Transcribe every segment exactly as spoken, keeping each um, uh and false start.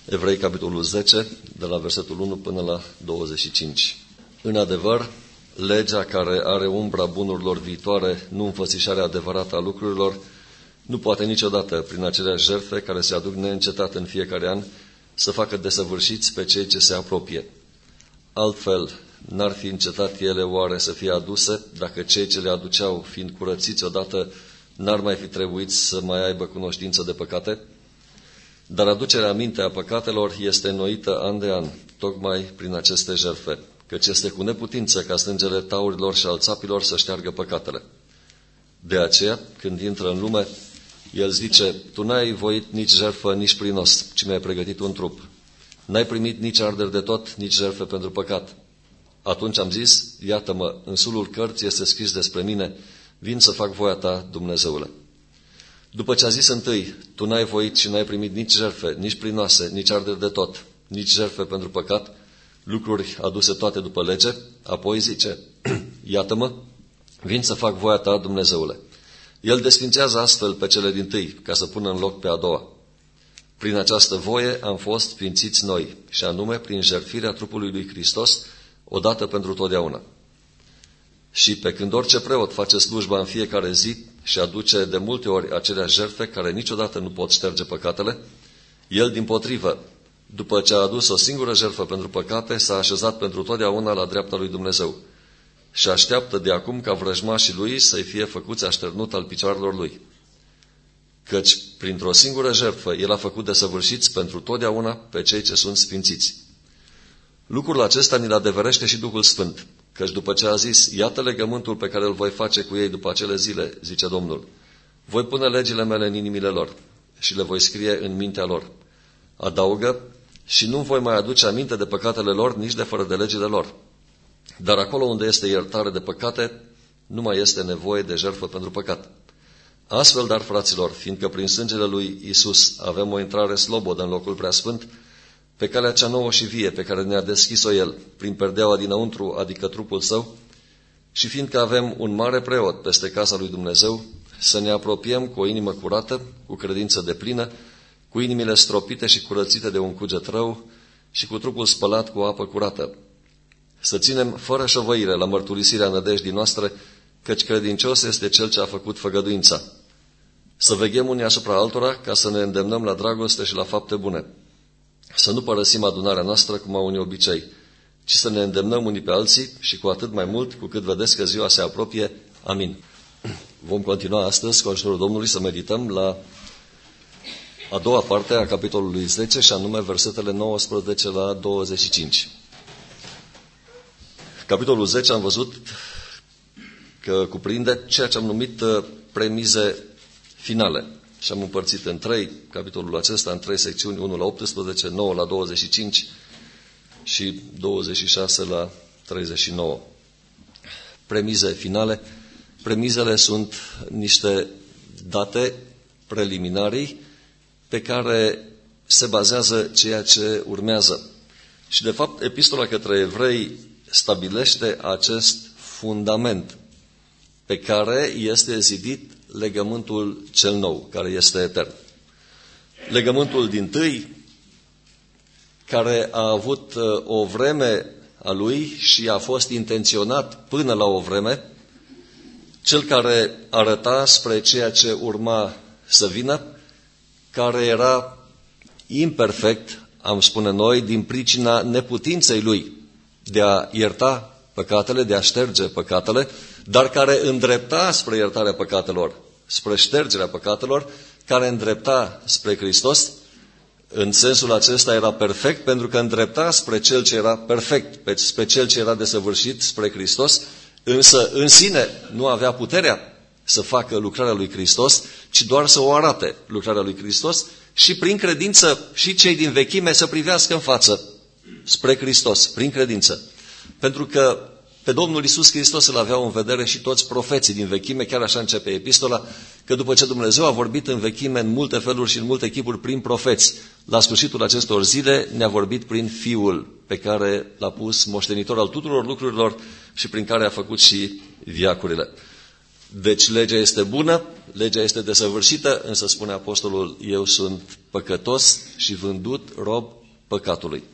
Evrei, capitolul zece, de la versetul unu până la douăzeci și cinci. În adevăr, legea care are umbra bunurilor viitoare, nu înfățișarea adevărată a lucrurilor, nu poate niciodată, prin aceleași jertfe care se aduc neîncetat în fiecare an, să facă desăvârșiți pe cei ce se apropie. Altfel, n-ar fi încetat ele oare să fie aduse, dacă cei ce le aduceau, fiind curățiți odată, n-ar mai fi trebuit să mai aibă cunoștință de păcate? Dar aducerea aminte a păcatelor este înnoită an de an, tocmai prin aceste jertfe, căci este cu neputință ca sângele taurilor și al țapilor să șteargă păcatele. De aceea, când intră în lume, el zice, tu n-ai voit nici jertfă, nici prinos, ci mi-ai pregătit un trup. N-ai primit nici arderi de tot, nici jertfe pentru păcat. Atunci am zis, iată-mă, în sulul cărții este scris despre mine, vin să fac voia ta, Dumnezeule. După ce a zis întâi, tu n-ai voit și n-ai primit nici jertfe, nici prinoase, nici arderi de tot, nici jertfe pentru păcat, lucruri aduse toate după lege, apoi zice, iată-mă, vin să fac voia ta, Dumnezeule. El desfințează astfel pe cele dintâi, ca să pună în loc pe a doua. Prin această voie am fost sfințiți noi, și anume prin jertfirea trupului lui Hristos, odată pentru totdeauna. Și pe când orice preot face slujba în fiecare zi și aduce de multe ori aceleași jertfe care niciodată nu pot șterge păcatele, el dimpotrivă, după ce a adus o singură jertfă pentru păcate, s-a așezat pentru totdeauna la dreapta lui Dumnezeu și așteaptă de acum ca vrăjmașii lui să-i fie făcuți așternut al picioarelor lui. Căci printr-o singură jertfă el a făcut desăvârșiți pentru totdeauna pe cei ce sunt sfințiți. Lucrul acesta ni-l adeverește și Duhul Sfânt, căci după ce a zis, iată legământul pe care îl voi face cu ei după acele zile, zice Domnul, voi pune legile mele în inimile lor și le voi scrie în mintea lor. Adaugă, și nu voi mai aduce aminte de păcatele lor, nici de fără de legile lor. Dar acolo unde este iertare de păcate, nu mai este nevoie de jertfă pentru păcat. Astfel, dar, fraților, fiindcă prin sângele lui Iisus avem o intrare slobodă în locul preasfânt, pe calea cea nouă și vie pe care ne-a deschis-o El, prin perdeaua dinăuntru, adică trupul Său, și fiindcă avem un mare preot peste casa lui Dumnezeu, să ne apropiem cu o inimă curată, cu credință deplină, cu inimile stropite și curățite de un cuget rău și cu trupul spălat cu apă curată. Să ținem fără șovăire la mărturisirea nădejdii noastre, căci credincios este Cel ce a făcut făgăduința. Să veghem unii asupra altora, ca să ne îndemnăm la dragoste și la fapte bune. Să nu părăsim adunarea noastră cum au unii obicei, ci să ne îndemnăm unii pe alții și cu atât mai mult cu cât vedeți că ziua se apropie. Amin. Vom continua astăzi, cu ajutorul Domnului, să medităm la a doua parte a capitolului zece, și anume versetele nouăsprezece la douăzeci și cinci. Capitolul zece am văzut că cuprinde ceea ce am numit premize finale. Și am împărțit în trei, capitolul acesta, în trei secțiuni, unu la optsprezece, nouă la douăzeci și cinci și douăzeci și șase la treizeci și nouă. Premize finale. Premizele sunt niște date preliminarii pe care se bazează ceea ce urmează. Și, de fapt, epistola către evrei stabilește acest fundament pe care este zidit legământul cel nou, care este etern. Legământul dintâi, care a avut o vreme a lui și a fost intenționat până la o vreme, cel care arăta spre ceea ce urma să vină, care era imperfect, am spune noi, din pricina neputinței lui de a ierta păcatele, de a șterge păcatele, dar care îndrepta spre iertarea păcatelor, spre ștergerea păcatelor, care îndrepta spre Hristos. În sensul acesta era perfect, pentru că îndrepta spre Cel ce era perfect, spre Cel ce era desăvârșit, spre Hristos, însă în sine nu avea puterea să facă lucrarea lui Hristos, ci doar să o arate lucrarea lui Hristos și prin credință și cei din vechime să privească în față spre Hristos, prin credință. Pentru că pe Domnul Iisus Hristos îl aveau în vedere și toți profeții din vechime, chiar așa începe epistola, că după ce Dumnezeu a vorbit în vechime în multe feluri și în multe chipuri prin profeți, la sfârșitul acestor zile ne-a vorbit prin Fiul pe care l-a pus moștenitor al tuturor lucrurilor și prin care a făcut și veacurile. Deci legea este bună, legea este desăvârșită, însă spune apostolul, eu sunt păcătos și vândut rob păcatului.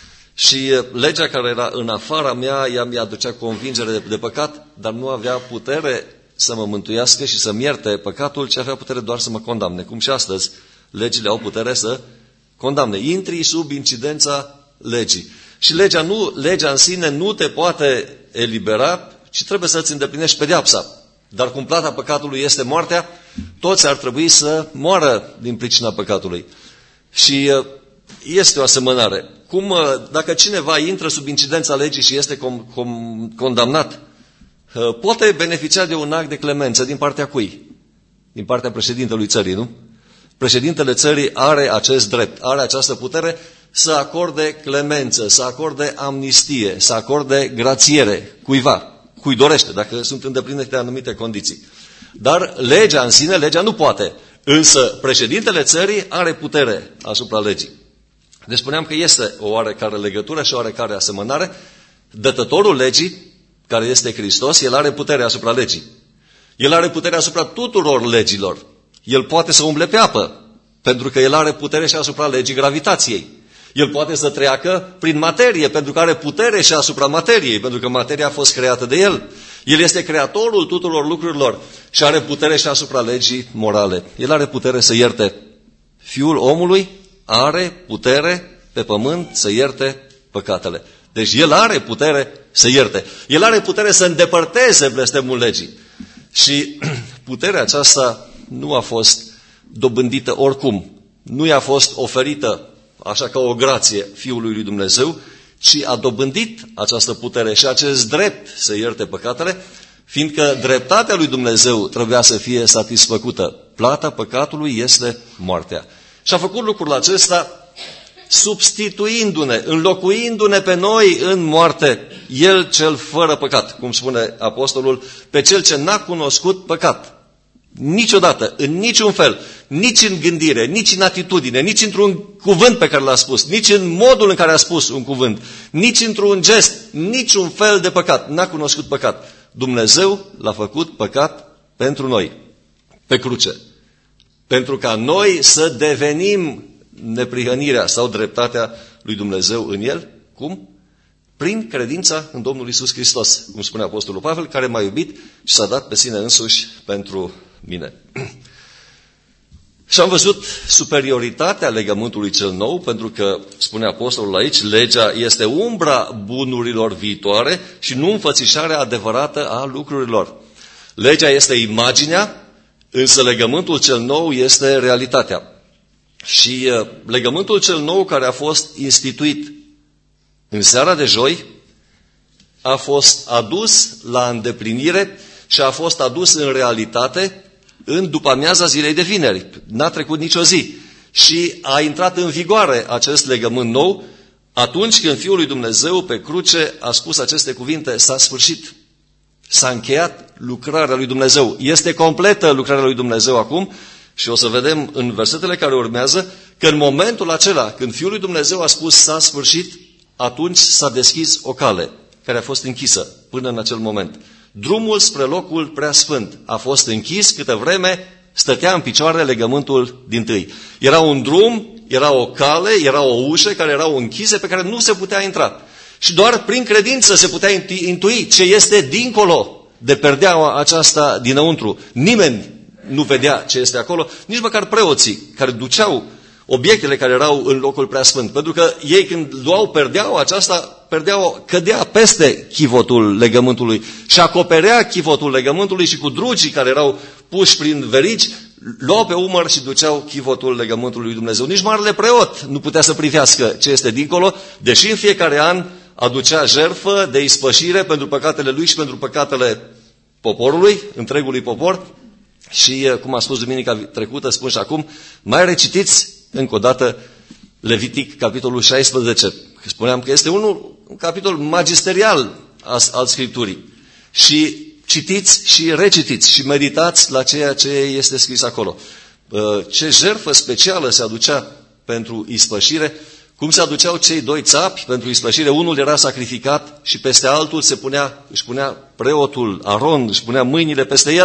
Și legea care era în afara mea, ea mi-aducea convingere de, de păcat, dar nu avea putere să mă mântuiască și să-mi ierte păcatul, ci avea putere doar să mă condamne. Cum și astăzi, legile au putere să condamne. Intri sub incidența legii. Și legea, nu, legea în sine nu te poate elibera, ci trebuie să-ți îndeplinești pedeapsa. Dar cum plata păcatului este moartea, toți ar trebui să moară din pricina păcatului. Și este o asemănare. Cum, dacă cineva intră sub incidența legii și este com, com, condamnat, poate beneficia de un act de clemență din partea cui? Din partea președintelui țării, nu? Președintele țării are acest drept, are această putere să acorde clemență, să acorde amnistie, să acorde grațiere cuiva, cui dorește, dacă sunt îndeplinite anumite condiții. Dar legea în sine, legea nu poate. Însă președintele țării are putere asupra legii. Deci spuneam că este o oarecare legătură și o oarecare asemănare. Dătătorul legii, care este Hristos, el are putere asupra legii. El are putere asupra tuturor legilor. El poate să umble pe apă, pentru că el are putere și asupra legii gravitației. El poate să treacă prin materie, pentru că are putere și asupra materiei, pentru că materia a fost creată de el. El este creatorul tuturor lucrurilor și are putere și asupra legii morale. El are putere să ierte. Fiul omului are putere pe pământ să ierte păcatele. Deci el are putere să ierte. El are putere să îndepărteze blestemul legii. Și puterea aceasta nu a fost dobândită oricum. Nu i-a fost oferită așa ca o grație Fiului lui Dumnezeu, ci a dobândit această putere și acest drept să ierte păcatele, fiindcă dreptatea lui Dumnezeu trebuia să fie satisfăcută. Plata păcatului este moartea. Și a făcut lucrul acesta substituindu-ne, înlocuindu-ne pe noi în moarte, El cel fără păcat, cum spune apostolul, pe cel ce n-a cunoscut păcat. Niciodată, în niciun fel, nici în gândire, nici în atitudine, nici într-un cuvânt pe care l-a spus, nici în modul în care a spus un cuvânt, nici într-un gest, niciun fel de păcat, n-a cunoscut păcat. Dumnezeu l-a făcut păcat pentru noi, pe cruce, pentru ca noi să devenim neprihănirea sau dreptatea lui Dumnezeu în El. Cum? Prin credința în Domnul Iisus Hristos, cum spune apostolul Pavel, care m-a iubit și s-a dat pe sine însuși pentru mine. Și am văzut superioritatea legământului cel nou, pentru că, spune apostolul aici, legea este umbra bunurilor viitoare și nu înfățișarea adevărată a lucrurilor. Legea este imaginea, însă legământul cel nou este realitatea. Și uh, legământul cel nou care a fost instituit în seara de joi a fost adus la îndeplinire și a fost adus în realitate în după-amiaza zilei de vineri. N-a trecut nicio zi. Și a intrat în vigoare acest legământ nou atunci când Fiul lui Dumnezeu pe cruce a spus aceste cuvinte: s-a sfârșit, s-a încheiat lucrarea lui Dumnezeu. Este completă lucrarea lui Dumnezeu acum și o să vedem în versetele care urmează că în momentul acela, când Fiul lui Dumnezeu a spus s-a sfârșit, atunci s-a deschis o cale care a fost închisă până în acel moment. Drumul spre locul preasfânt a fost închis câtă vreme stătea în picioare legământul dintâi. Era un drum, era o cale, era o ușă care erau închise pe care nu se putea intra. Și doar prin credință se putea intui ce este dincolo de perdeaua aceasta dinăuntru. Nimeni nu vedea ce este acolo, nici măcar preoții care duceau obiectele care erau în locul preasfânt. Pentru că ei când luau perdeaua aceasta, perdeaua cădea peste chivotul legământului și acoperea chivotul legământului și cu drugii care erau puși prin verigi, luau pe umăr și duceau chivotul legământului lui Dumnezeu. Nici marele preot nu putea să privească ce este dincolo, deși în fiecare an aducea jertfă de ispășire pentru păcatele lui și pentru păcatele poporului, întregului popor. Și, cum a spus duminica trecută, spun și acum, mai recitiți încă o dată Levitic, capitolul șaisprezece. Spuneam că este unul, un capitol magisterial al Scripturii. Și citiți și recitiți și meditați la ceea ce este scris acolo. Ce jertfă specială se aducea pentru ispășire, cum se aduceau cei doi țapi pentru ispășire. Unul era sacrificat și peste altul se punea, își punea preotul Aron, își punea mâinile peste el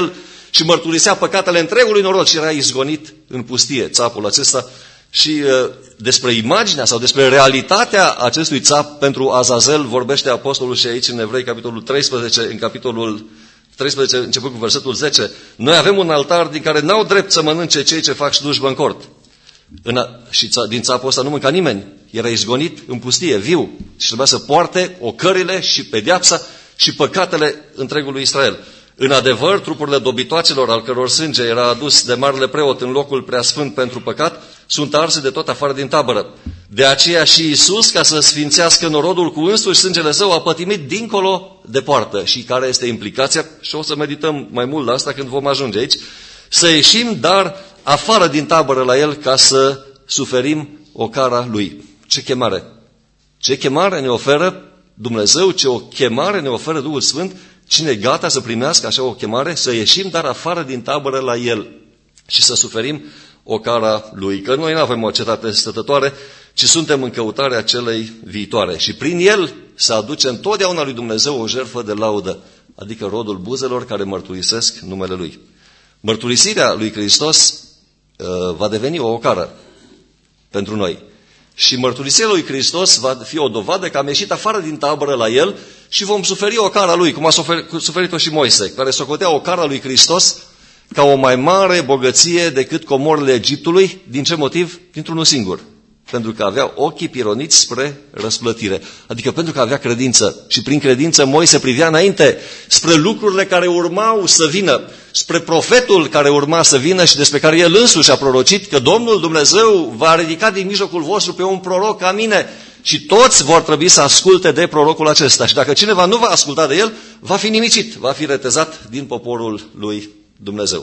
și mărturisea păcatele întregului norod și era izgonit în pustie, țapul acesta. Și uh, despre imaginea sau despre realitatea acestui țap pentru Azazel vorbește apostolul și aici în Evrei, capitolul treisprezece, în capitolul treisprezece, începând cu versetul zece. Noi avem un altar din care n-au drept să mănânce cei ce fac slujbă în cort. În a, și ța, din țapul ăsta nu mânca nimeni. Era izgonit în pustie, viu. Și trebuia să poarte ocările și pedeapsa și păcatele întregului Israel. În adevăr, trupurile dobitoacelor, al căror sânge era adus de marele preot în locul preasfânt pentru păcat, sunt arse de tot afară din tabără. De aceea și Iisus, ca să sfințească norodul cu însuși sângele său, a pătimit dincolo de poartă. Și care este implicația? Și o să medităm mai mult la asta când vom ajunge aici. Să ieșim, dar afară din tabără la el, ca să suferim ocara lui. Ce chemare! Ce chemare ne oferă Dumnezeu, ce o chemare ne oferă Duhul Sfânt. Cine e gata să primească așa o chemare? Să ieșim, dar afară din tabără la el și să suferim ocara lui. Că noi nu avem o cetate stătătoare, ci suntem în căutarea celei viitoare. Și prin el să aducem totdeauna lui Dumnezeu o jertfă de laudă, adică rodul buzelor care mărturisesc numele lui. Mărturisirea lui Hristos uh, va deveni o ocară pentru noi. Și mărturisirea lui Hristos va fi o dovadă că am ieșit afară din tabără la el și vom suferi ocara lui, cum a suferit-o și Moise, care socotea ocara lui Hristos ca o mai mare bogăție decât comorile Egiptului. Din ce motiv? Dintr-unul singur. Pentru că avea ochii pironiți spre răsplătire. Adică pentru că avea credință. Și prin credință Moise privea înainte spre lucrurile care urmau să vină, spre profetul care urma să vină și despre care el însuși a prorocit că Domnul Dumnezeu va ridica din mijlocul vostru pe un proroc ca mine și toți vor trebui să asculte de prorocul acesta. Și dacă cineva nu va asculta de el, va fi nimicit, va fi retezat din poporul lui Dumnezeu.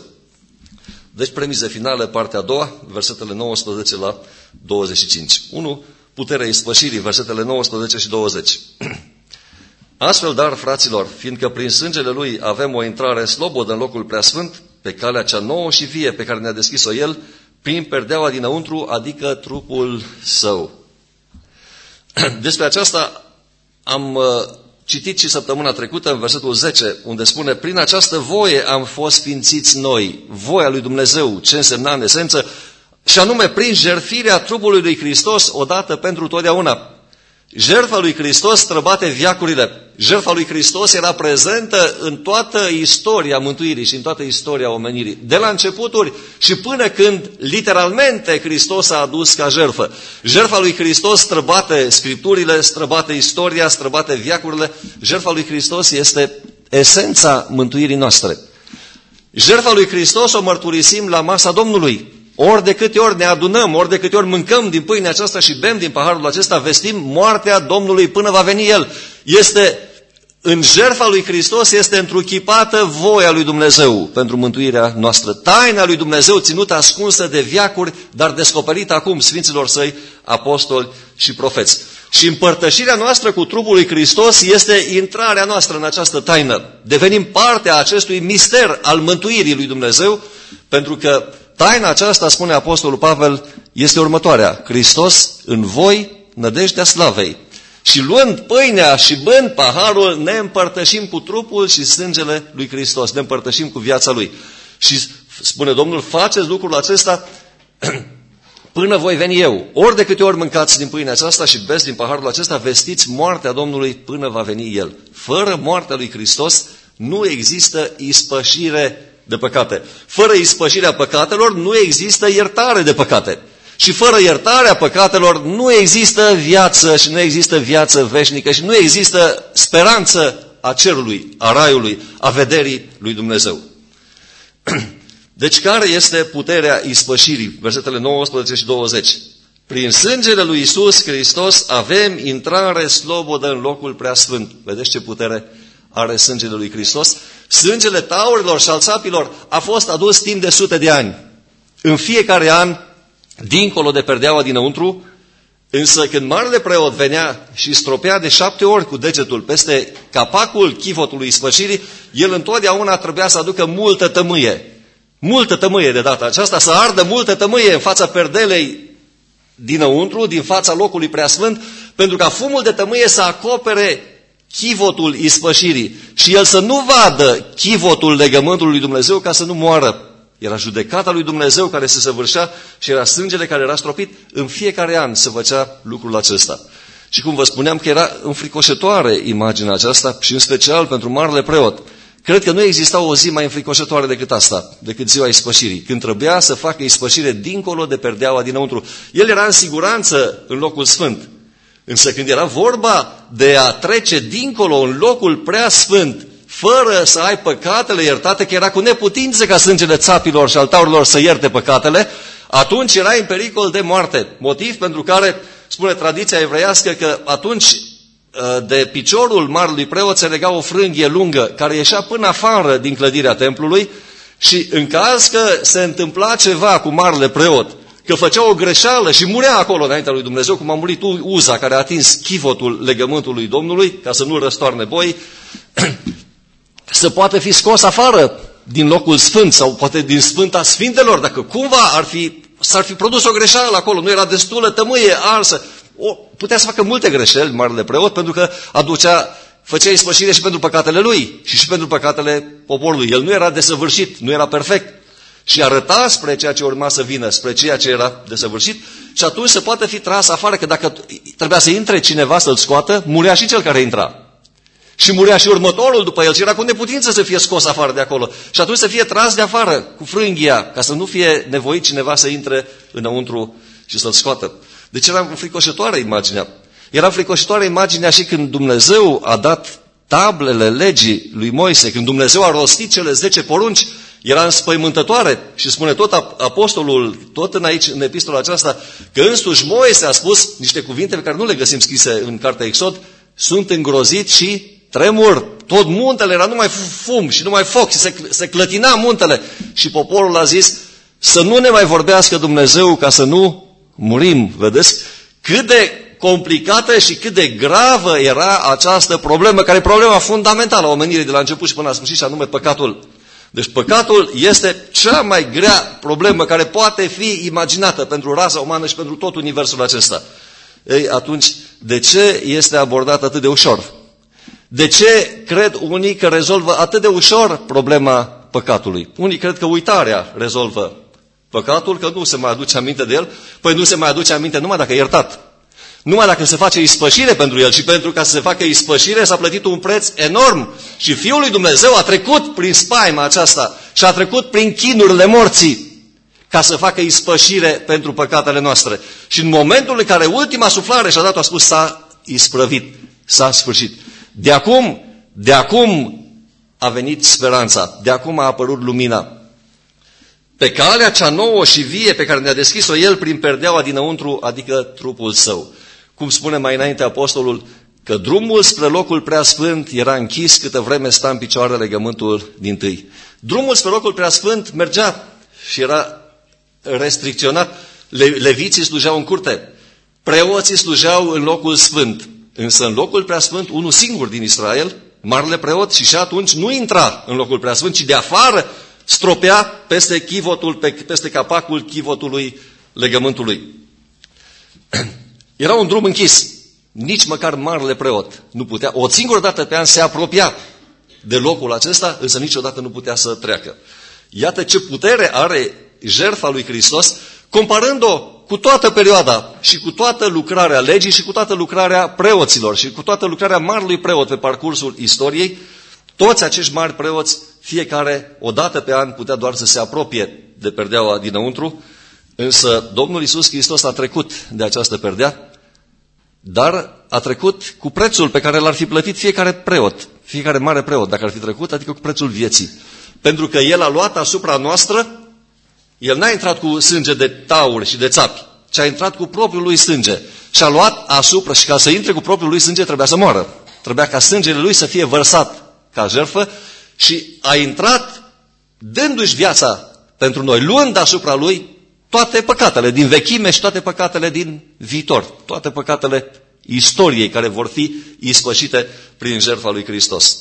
Deci premize finale, partea a doua, versetele nouăsprezece la douăzeci și cinci. unu. Puterea ispășirii, versetele nouăsprezece și douăzeci. Astfel, dar, fraților, fiindcă prin sângele lui avem o intrare slobodă în locul preasfânt, pe calea cea nouă și vie pe care ne-a deschis-o el, prin perdeaua dinăuntru, adică trupul său. Despre aceasta am citit și săptămâna trecută în versetul zece, unde spune: prin această voie am fost sfințiți noi, voia lui Dumnezeu, ce însemna în esență, și anume prin jertfirea trupului lui Hristos odată pentru totdeauna. Jertfa lui Hristos străbate veacurile. Jertfa lui Hristos era prezentă în toată istoria mântuirii și în toată istoria omenirii. De la începuturi și până când literalmente Hristos a adus ca jertfă. Jertfa lui Hristos străbate scripturile, străbate istoria, străbate veacurile. Jertfa lui Hristos este esența mântuirii noastre. Jertfa lui Hristos o mărturisim la masa Domnului. Ori de câte ori ne adunăm, ori de câte ori mâncăm din pâinea aceasta și bem din paharul acesta, vestim moartea Domnului până va veni El. Este, în jertfa lui Hristos este întruchipată voia lui Dumnezeu pentru mântuirea noastră. Taina lui Dumnezeu ținută ascunsă de veacuri, dar descoperită acum Sfinților Săi, apostoli și profeți. Și împărtășirea noastră cu trupul lui Hristos este intrarea noastră în această taină. Devenim parte a acestui mister al mântuirii lui Dumnezeu, pentru că taina aceasta, spune apostolul Pavel, este următoarea: Hristos în voi, nădejdea slavei. Și luând pâinea și bând paharul, ne împărtășim cu trupul și sângele lui Hristos, ne împărtășim cu viața Lui. Și spune Domnul: faceți lucrul acesta până voi veni eu. Ori de câte ori mâncați din pâinea aceasta și beți din paharul acesta, vestiți moartea Domnului până va veni El. Fără moartea lui Hristos nu există ispășire de păcate. Fără ispășirea păcatelor nu există iertare de păcate. Și fără iertarea păcatelor nu există viață și nu există viață veșnică și nu există speranță a cerului, a raiului, a vederii lui Dumnezeu. Deci care este puterea ispășirii? Versetele nouăsprezece și douăzeci. Prin sângele lui Iisus Hristos avem intrare slobodă în locul preasfânt. Vedeți ce putere are sângele lui Hristos? Sângele taurilor și al țapilor a fost adus timp de sute de ani. În fiecare an, dincolo de perdeaua dinăuntru, însă când marele preot venea și stropea de șapte ori cu degetul peste capacul chivotului ispășirii, el întotdeauna trebuia să aducă multă tămâie. Multă tămâie de data aceasta, să ardă multă tămâie în fața perdelei dinăuntru, din fața locului preasfânt, pentru ca fumul de tămâie să acopere chivotul ispășirii și el să nu vadă chivotul legământului lui Dumnezeu ca să nu moară. Era judecata lui Dumnezeu care se săvârșea și era sângele care era stropit. În fiecare an se făcea lucrul acesta. Și cum vă spuneam că era înfricoșătoare imaginea aceasta și în special pentru marele preot. Cred că nu exista o zi mai înfricoșătoare decât asta, decât ziua ispășirii, când trebuia să facă ispășire dincolo de perdeaua dinăuntru. El era în siguranță în locul sfânt. Însă când era vorba de a trece dincolo în locul prea sfânt, fără să ai păcatele iertate, că era cu neputință ca sângele țapilor și al taurilor să ierte păcatele, atunci era în pericol de moarte. Motiv pentru care spune tradiția evreiască că atunci de piciorul marelui preot se lega o frânghie lungă care ieșea până afară din clădirea templului și în caz că se întâmpla ceva cu marele preot, că făcea o greșeală și murea acolo înaintea lui Dumnezeu, cum a murit Uza care a atins chivotul legământului Domnului, ca să nu răstoarne boi, să poate fi scos afară din locul sfânt sau poate din Sfânta Sfintelor, dacă cumva ar fi, s-ar fi produs o greșeală acolo, nu era destulă tămâie arsă. O, putea să facă multe greșeli, marele preot, pentru că aducea, făcea ispășire și pentru păcatele lui și și pentru păcatele poporului. El nu era desăvârșit, nu era perfect. Și arăta spre ceea ce urma să vină, spre ceea ce era desăvârșit și atunci se poate fi tras afară, că dacă trebuia să intre cineva să-l scoată, murea și cel care intra. Și murea și următorul după el și era cu neputință să fie scos afară de acolo. Și atunci să fie tras de afară cu frânghia, ca să nu fie nevoit cineva să intre înăuntru și să-l scoată. Deci era înfricoșătoare imaginea. Era înfricoșătoare imaginea și când Dumnezeu a dat tablele legii lui Moise, când Dumnezeu a rostit cele zece porunci, era înspăimântătoare și spune tot apostolul, tot în aici, în epistola aceasta, că însuși Moise a spus niște cuvinte pe care nu le găsim scrise în cartea Exod, sunt îngrozit și tremur. Tot muntele era numai fum și numai foc și se, se clătina muntele. Și poporul a zis să nu ne mai vorbească Dumnezeu ca să nu murim. Vedeți cât de complicată și cât de gravă era această problemă, care e problema fundamentală a omenirii de la început și până la sfârșit, și anume păcatul. Deci păcatul este cea mai grea problemă care poate fi imaginată pentru rasa umană și pentru tot universul acesta. Ei, atunci, de ce este abordat atât de ușor? De ce cred unii că rezolvă atât de ușor problema păcatului? Unii cred că uitarea rezolvă păcatul, că nu se mai aduce aminte de el. Păi nu se mai aduce aminte numai dacă e iertat. Numai dacă se face ispășire pentru el și pentru ca să se facă ispășire s-a plătit un preț enorm și Fiul lui Dumnezeu a trecut prin spaima aceasta și a trecut prin chinurile morții ca să facă ispășire pentru păcatele noastre. Și în momentul în care ultima suflare și-a dat-o, a spus s-a isprăvit, s-a sfârșit. De acum, de acum a venit speranța, de acum a apărut lumina. Pe calea cea nouă și vie pe care ne-a deschis-o El prin perdeaua dinăuntru, adică trupul Său. Cum spune mai înainte apostolul, că drumul spre locul preasfânt era închis câtă vreme sta în picioare legământul dintâi. Drumul spre locul preasfânt mergea și era restricționat. Le- leviții slujeau în curte, preoții slujeau în locul sfânt, însă în locul preasfânt unul singur din Israel, marele preot, și și atunci nu intra în locul preasfânt, ci de afară stropea peste chivotul, peste capacul chivotului legământului. Era un drum închis. Nici măcar marele preot nu putea, o singură dată pe an se apropia de locul acesta, însă niciodată nu putea să treacă. Iată ce putere are jertfa lui Hristos, comparând-o cu toată perioada și cu toată lucrarea legii și cu toată lucrarea preoților și cu toată lucrarea marelui preot pe parcursul istoriei. Toți acești mari preoți, fiecare o dată pe an putea doar să se apropie de perdeaua dinăuntru, însă Domnul Iisus Hristos a trecut de această perdea, dar a trecut cu prețul pe care l-ar fi plătit fiecare preot, fiecare mare preot, dacă ar fi trecut, adică cu prețul vieții. Pentru că El a luat asupra noastră, El n-a intrat cu sânge de taur și de țapi, ci a intrat cu propriul Lui sânge și a luat asupra, și ca să intre cu propriul Lui sânge trebuia să moară. Trebuia ca sângele Lui să fie vărsat ca jertfă și a intrat dându-și viața pentru noi, luând asupra Lui toate păcatele din vechime și toate păcatele din viitor, toate păcatele istoriei care vor fi ispășite prin jertfa lui Hristos.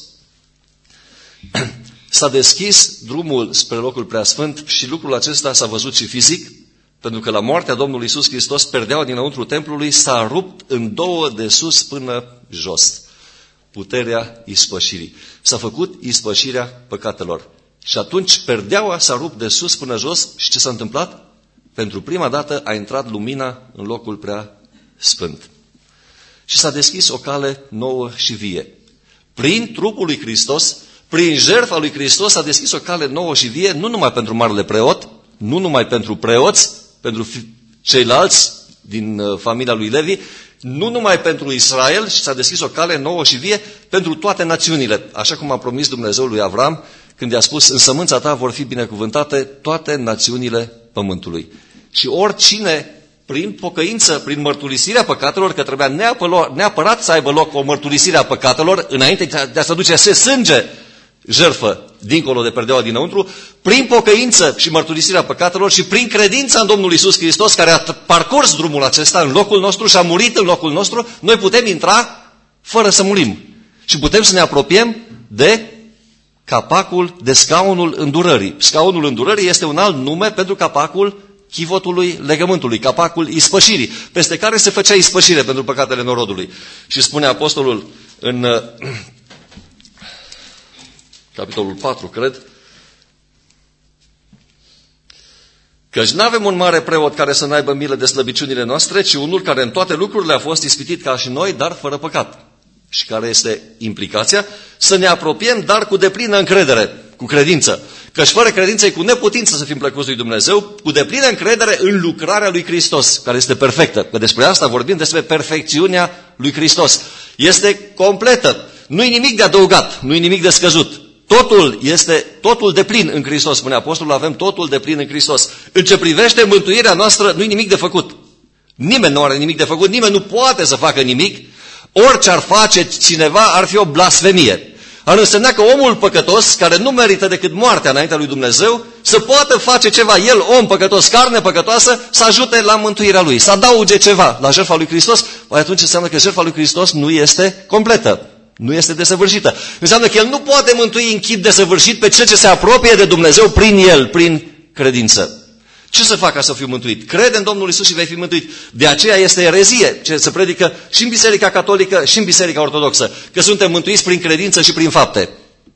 S-a deschis drumul spre locul preasfânt și lucrul acesta s-a văzut și fizic, pentru că la moartea Domnului Iisus Hristos, perdeaua dinăuntru templului s-a rupt în două de sus până jos. puterea ispășirii. S-a făcut ispășirea păcatelor. Și atunci perdeaua s-a rupt de sus până jos și ce s-a întâmplat? Pentru prima dată a intrat lumina în locul prea sfânt. Și s-a deschis o cale nouă și vie. Prin trupul lui Hristos, prin jertfa lui Hristos s-a deschis o cale nouă și vie, nu numai pentru marele preot, nu numai pentru preoți, pentru ceilalți din familia lui Levi, nu numai pentru Israel, și s-a deschis o cale nouă și vie pentru toate națiunile, așa cum a promis Dumnezeu lui Avram, când i-a spus, în sămânța ta vor fi binecuvântate toate națiunile pământului. Și oricine, prin pocăință, prin mărturisirea păcatelor, că trebuia neapărat să aibă loc o mărturisire a păcatelor, înainte de a se duce să sânge jertfă dincolo de perdeaua dinăuntru, prin pocăință și mărturisirea păcatelor și prin credința în Domnul Iisus Hristos, care a parcurs drumul acesta în locul nostru și a murit în locul nostru, noi putem intra fără să murim. Și putem să ne apropiem de capacul, de scaunul îndurării. Scaunul îndurării este un alt nume pentru capacul chivotului legământului, capacul ispășirii, peste care se făcea ispășire pentru păcatele norodului. Și spune apostolul în capitolul patru, cred, căci n-avem un mare preot care să n-aibă milă de slăbiciunile noastre, ci unul care în toate lucrurile a fost ispitit ca și noi, dar fără păcat. Și care este implicația? Să ne apropiem, dar cu deplină încredere, cu credință. Căci fără credință e cu neputință să fim plăcuți lui Dumnezeu, cu deplină încredere în lucrarea lui Hristos, care este perfectă. Că despre asta vorbim, despre perfecțiunea lui Hristos. Este completă. Nu-i nimic de adăugat, nu-i nimic de scăzut. Totul este, totul deplin în Hristos, spune apostolul, avem totul deplin în Hristos. În ce privește mântuirea noastră, nu-i nimic de făcut. Nimeni nu are nimic de făcut, nimeni nu poate să facă nimic. Orice ar face cineva ar fi o blasfemie. Ar însemna că omul păcătos, care nu merită decât moartea înaintea lui Dumnezeu, să poată face ceva, el, om păcătos, carne păcătoasă, să ajute la mântuirea lui, să adauge ceva la jertfa lui Hristos, păi atunci înseamnă că jertfa lui Hristos nu este completă, nu este desăvârșită. Înseamnă că el nu poate mântui în chip desăvârșit pe cel ce se apropie de Dumnezeu prin el, prin credință. Ce să fac ca să fiu mântuit? Crede în Domnul Iisus și vei fi mântuit. De aceea este erezie ce se predică și în Biserica Catolică și în Biserica Ortodoxă, că suntem mântuiți prin credință și prin fapte.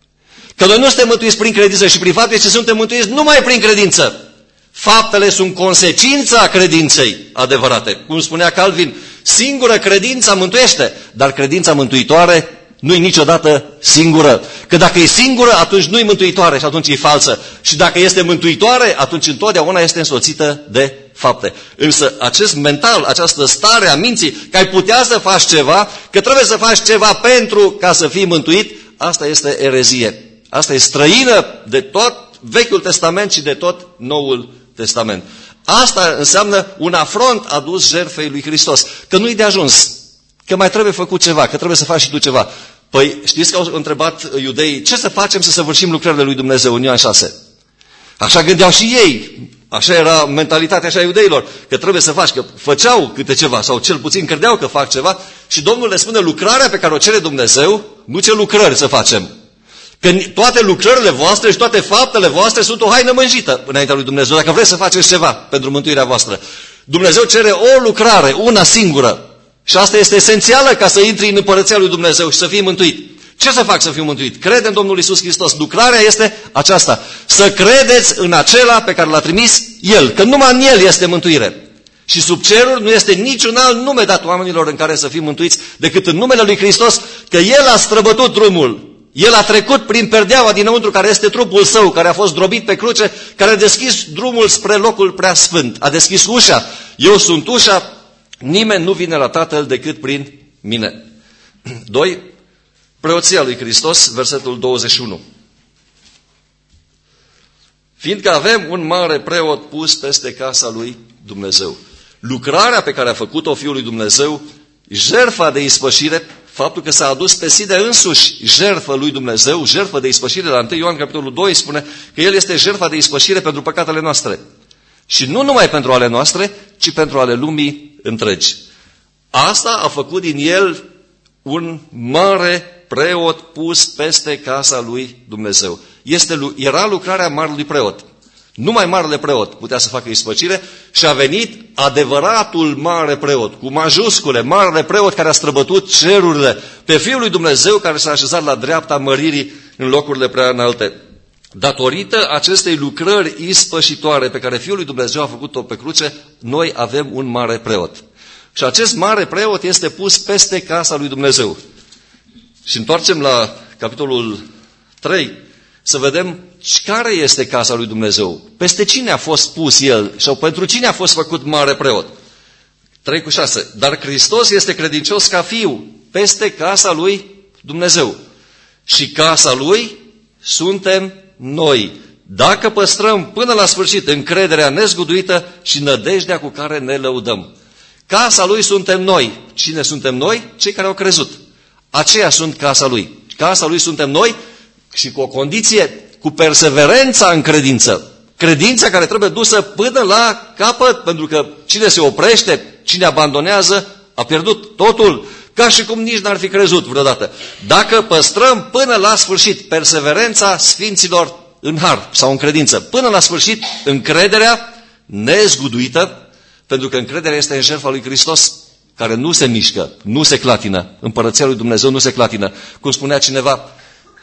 Că noi nu suntem mântuiți prin credință și prin fapte, ci suntem mântuiți numai prin credință. Faptele sunt consecința credinței adevărate. Cum spunea Calvin, singură credința mântuiește, dar credința mântuitoare nu e niciodată singură. Că dacă e singură, atunci nu e mântuitoare și atunci e falsă. Și dacă este mântuitoare, atunci întotdeauna este însoțită de fapte. Însă acest mental, această stare a minții, că ai putea să faci ceva, că trebuie să faci ceva pentru ca să fii mântuit, asta este erezie. Asta e străină de tot Vechiul Testament și de tot Noul Testament. Asta înseamnă un afront adus jertfei lui Hristos. Că nu-i de ajuns. Că mai trebuie făcut ceva, că trebuie să faci și tu ceva. Păi știți că au întrebat iudeii, ce să facem să săvârșim lucrările lui Dumnezeu în Ioan șase? Așa gândeau și ei, așa era mentalitatea așa iudeilor, că trebuie să faci, că făceau câte ceva, sau cel puțin credeau că fac ceva, și Domnul le spune lucrarea pe care o cere Dumnezeu, nu ce lucrări să facem. Că toate lucrările voastre și toate faptele voastre sunt o haină mânjită înaintea lui Dumnezeu, dacă vreți să faceți ceva pentru mântuirea voastră. Dumnezeu cere o lucrare, una singură. Și asta este esențială ca să intri în împărăția lui Dumnezeu și să fii mântuit. Ce să fac să fiu mântuit? Crede în Domnul Iisus Hristos. Lucrarea este aceasta. Să credeți în acela pe care l-a trimis El. Că numai în El este mântuire. Și sub ceruri nu este niciun alt nume dat oamenilor în care să fim mântuiți decât în numele lui Hristos, că El a străbătut drumul. El a trecut prin perdeaua dinăuntru, care este trupul Său, care a fost drobit pe cruce, care a deschis drumul spre locul preasfânt. A deschis ușa. Eu sunt ușa. Nimeni nu vine la Tatăl decât prin mine. doi. Preoția lui Hristos, versetul douăzeci și unu. Fiindcă avem un mare preot pus peste casa lui Dumnezeu. Lucrarea pe care a făcut-o Fiul lui Dumnezeu, jertfa de ispășire, faptul că s-a adus pe sine însuși jertfă lui Dumnezeu, jertfă de ispășire, la întâi Ioan capitolul doi spune că El este jertfa de ispășire pentru păcatele noastre. Și nu numai pentru ale noastre, ci pentru ale lumii întregi. Asta a făcut din El un mare preot pus peste casa lui Dumnezeu. Este, era lucrarea marelui preot. Numai marele preot putea să facă ispășire și a venit adevăratul mare preot, cu majuscule, marele preot care a străbătut cerurile, pe Fiul lui Dumnezeu care s-a așezat la dreapta măririi în locurile prea înalte. Datorită acestei lucrări ispășitoare pe care Fiul lui Dumnezeu a făcut-o pe cruce, noi avem un mare preot. Și acest mare preot este pus peste casa lui Dumnezeu. Și întoarcem la capitolul trei, să vedem care este casa lui Dumnezeu. Peste cine a fost pus el sau pentru cine a fost făcut mare preot. trei cu șase. Dar Hristos este credincios ca fiu peste casa lui Dumnezeu. Și casa lui suntem noi. Dacă păstrăm până la sfârșit încrederea nezguduită și nădejdea cu care ne lăudăm. Casa lui suntem noi. Cine suntem noi? Cei care au crezut. Aceia sunt casa lui. Casa lui suntem noi și cu o condiție, cu perseverența în credință. Credința care trebuie dusă până la capăt, pentru că cine se oprește, cine abandonează, a pierdut totul, ca și cum nici n-ar fi crezut vreodată. Dacă păstrăm până la sfârșit perseverența sfinților în har sau în credință, până la sfârșit încrederea nezguduită, pentru că încrederea este în jertfa lui Hristos, care nu se mișcă, nu se clatină. Împărăția lui Dumnezeu nu se clatină. Cum spunea cineva,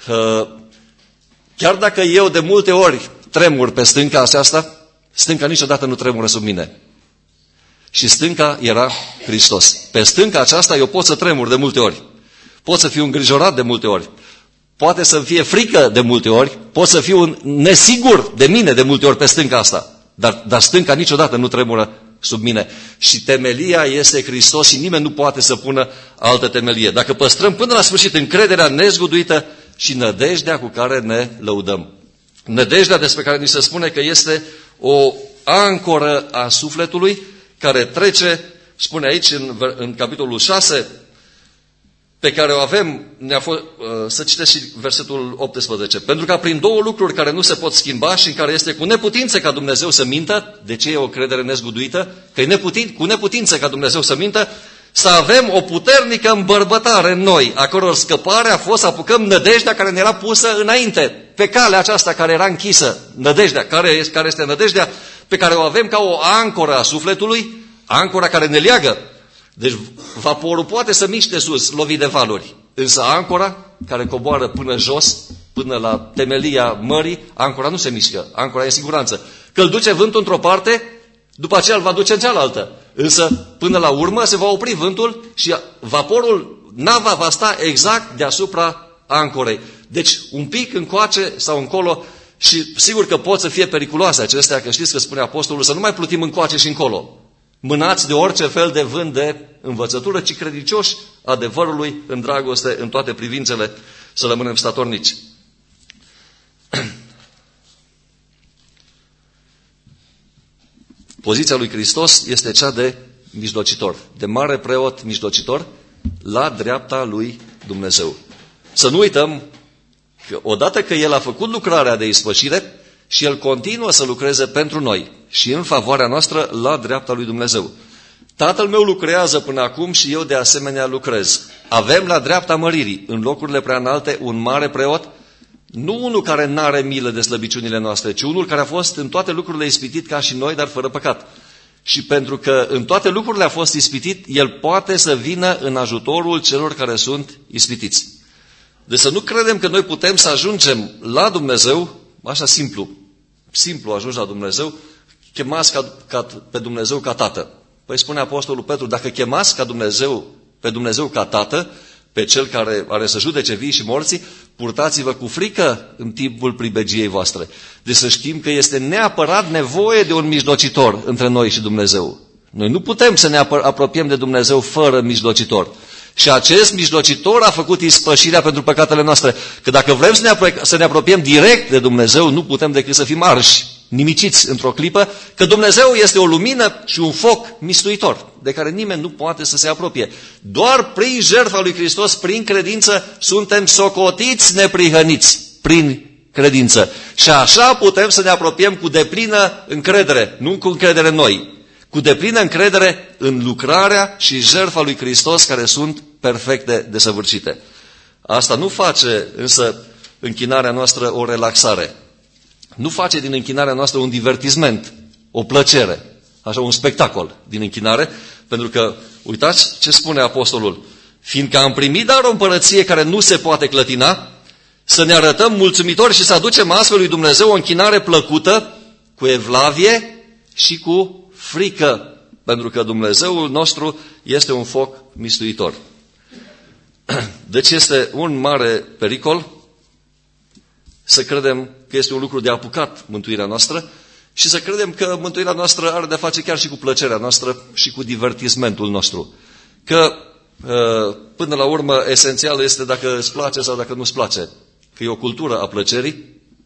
chiar dacă eu de multe ori tremur pe stânca aceasta, stânca niciodată nu tremură sub mine. Și stânca era Hristos. Pe stânca aceasta eu pot să tremur de multe ori. Pot să fiu îngrijorat de multe ori. Poate să-mi fie frică de multe ori. Pot să fiu nesigur de mine de multe ori pe stânca asta. Dar, dar stânca niciodată nu tremură sub mine. Și temelia este Hristos și nimeni nu poate să pună altă temelie. Dacă păstrăm până la sfârșit încrederea nezguduită și nădejdea cu care ne lăudăm. Nădejdea despre care ni se spune că este o ancoră a sufletului care trece, spune aici în, în capitolul șase, pe care o avem, ne-a fost, să citesc și versetul optsprezece. Pentru că prin două lucruri care nu se pot schimba și în care este cu neputință ca Dumnezeu să mintă, de ce e o credere nezguduită? Că e neputin, cu neputință ca Dumnezeu să mintă, să avem o puternică îmbărbătare în noi, a căror scăpare a fost să apucăm nădejdea care ne era pusă înainte, pe calea aceasta care era închisă, nădejdea, care, care este nădejdea pe care o avem ca o ancoră a sufletului, ancora care ne leagă. Deci vaporul poate să miște sus, lovit de valuri, însă ancora care coboară până jos, până la temelia mării, ancora nu se mișcă, ancora e în siguranță. Că îl duce vântul într-o parte, după aceea îl va duce în cealaltă. Însă până la urmă se va opri vântul și vaporul, nava va sta exact deasupra ancorei. Deci un pic încoace sau încolo și sigur că pot să fie periculoase acestea, că știți că spune apostolul să nu mai plutim încoace și încolo. Mânați de orice fel de vânt de învățătură, ci credincioși adevărului în dragoste, în toate privințele, să rămânem statornici. Poziția lui Hristos este cea de mijlocitor, de mare preot mijlocitor, la dreapta lui Dumnezeu. Să nu uităm că odată că El a făcut lucrarea de ispășire și El continuă să lucreze pentru noi și în favoarea noastră la dreapta lui Dumnezeu. Tatăl meu lucrează până acum și eu de asemenea lucrez. Avem la dreapta măririi, în locurile prea înalte, un mare preot, nu unul care n-are milă de slăbiciunile noastre, ci unul care a fost în toate lucrurile ispitit ca și noi, dar fără păcat. Și pentru că în toate lucrurile a fost ispitit, El poate să vină în ajutorul celor care sunt ispitiți. Deci să nu credem că noi putem să ajungem la Dumnezeu, așa simplu, simplu ajungi la Dumnezeu, chemați ca, ca, pe Dumnezeu ca Tată. Păi spune Apostolul Petru, dacă chemați ca Dumnezeu, pe Dumnezeu ca Tată, pe Cel care are să judece vii și morții, purtați-vă cu frică în timpul pribegiei voastre. Deci să știm că este neapărat nevoie de un mijlocitor între noi și Dumnezeu. Noi nu putem să ne apropiem de Dumnezeu fără mijlocitor. Și acest mijlocitor a făcut ispășirea pentru păcatele noastre. Că dacă vrem să ne, apro- să ne apropiem direct de Dumnezeu, nu putem decât să fim arși, nimiciți într-o clipă, că Dumnezeu este o lumină și un foc mistuitor, de care nimeni nu poate să se apropie. Doar prin jertfa lui Hristos, prin credință, suntem socotiți neprihăniți, prin credință. Și așa putem să ne apropiem cu deplină încredere, nu cu încredere în noi, cu deplină încredere în lucrarea și jertfa lui Hristos, care sunt perfecte, desăvârșite. Asta nu face însă închinarea noastră o relaxare. nu face din închinarea noastră un divertisment, o plăcere, așa un spectacol din închinare, pentru că, uitați ce spune apostolul, fiindcă am primit dar o împărăție care nu se poate clătina, să ne arătăm mulțumitori și să aducem astfel lui Dumnezeu o închinare plăcută, cu evlavie și cu frică, pentru că Dumnezeul nostru este un foc mistuitor. Deci este un mare pericol să credem că este un lucru de apucat mântuirea noastră și să credem că mântuirea noastră are de-a face chiar și cu plăcerea noastră și cu divertismentul nostru. Că până la urmă esențial este dacă îți place sau dacă nu-ți place. Că e o cultură a plăcerii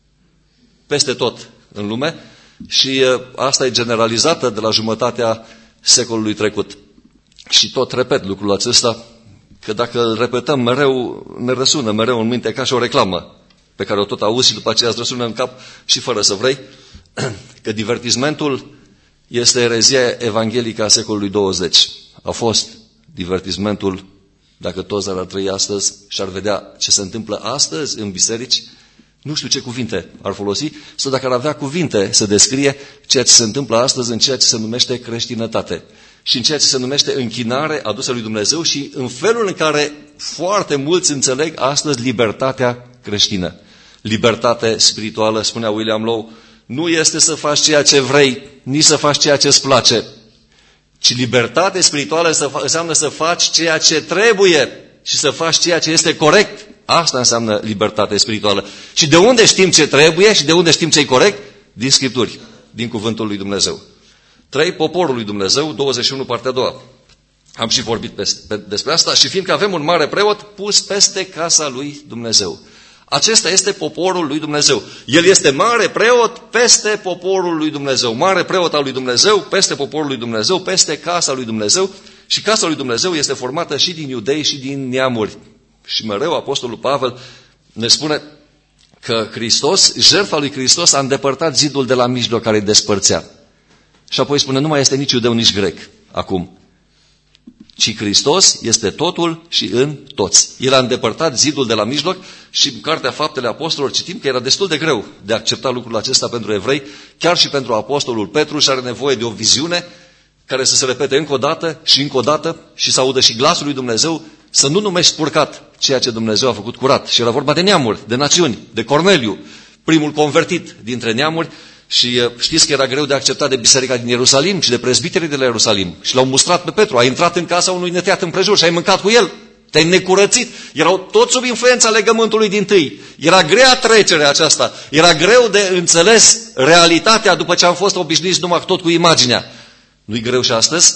peste tot în lume și asta e generalizată de la jumătatea secolului trecut. Și tot repet lucrul acesta, că dacă îl repetăm mereu, ne răsună mereu în minte ca și o reclamă pe care o tot auzi și după aceea îți răsună în cap și fără să vrei, că divertismentul este erezia evanghelică a secolului douăzeci. A fost divertismentul, dacă toți ar trăi astăzi și ar vedea ce se întâmplă astăzi în biserici, nu știu ce cuvinte ar folosi, sau dacă ar avea cuvinte să descrie ceea ce se întâmplă astăzi în ceea ce se numește creștinătate și în ceea ce se numește închinare adusă lui Dumnezeu și în felul în care foarte mulți înțeleg astăzi libertatea creștină. Libertate spirituală, spunea William Lowe, nu este să faci ceea ce vrei, nici să faci ceea ce îți place, ci libertate spirituală înseamnă să faci ceea ce trebuie și să faci ceea ce este corect. Asta înseamnă libertate spirituală. Și de unde știm ce trebuie și de unde știm ce e corect? Din Scripturi, din Cuvântul lui Dumnezeu. trei. Poporul lui Dumnezeu, douăzeci și unu, partea a doua. Am și vorbit despre asta și fiindcă avem un mare preot pus peste casa lui Dumnezeu. Acesta este poporul lui Dumnezeu. El este mare preot peste poporul lui Dumnezeu. Mare preot al lui Dumnezeu peste poporul lui Dumnezeu, peste casa lui Dumnezeu. Și casa lui Dumnezeu este formată și din iudei și din neamuri. Și mereu apostolul Pavel ne spune că Hristos, jertfa lui Hristos a îndepărtat zidul de la mijloc care îi despărțea. Și apoi spune, nu mai este nici iudeu, nici grec acum. Ci Hristos este totul și în toți. El a îndepărtat zidul de la mijloc și în Cartea Faptele Apostolilor citim că era destul de greu de a accepta lucrul acesta pentru evrei, chiar și pentru apostolul Petru, și are nevoie de o viziune care să se repete încă o dată și încă o dată și să audă și glasul lui Dumnezeu, să nu numești spurcat ceea ce Dumnezeu a făcut curat. Și era vorba de neamuri, de națiuni, de Corneliu, primul convertit dintre neamuri. Și știți că era greu de acceptat de biserica din Ierusalim și de prezbiterii de la Ierusalim. Și l-au mustrat pe Petru. A intrat în casa unui neteat împrejur și ai mâncat cu el. Te-ai necurățit. Erau tot sub influența legământului dintâi. Era grea trecerea aceasta. Era greu de înțeles realitatea după ce am fost obișnuiți numai tot cu imaginea. Nu-i greu și astăzi?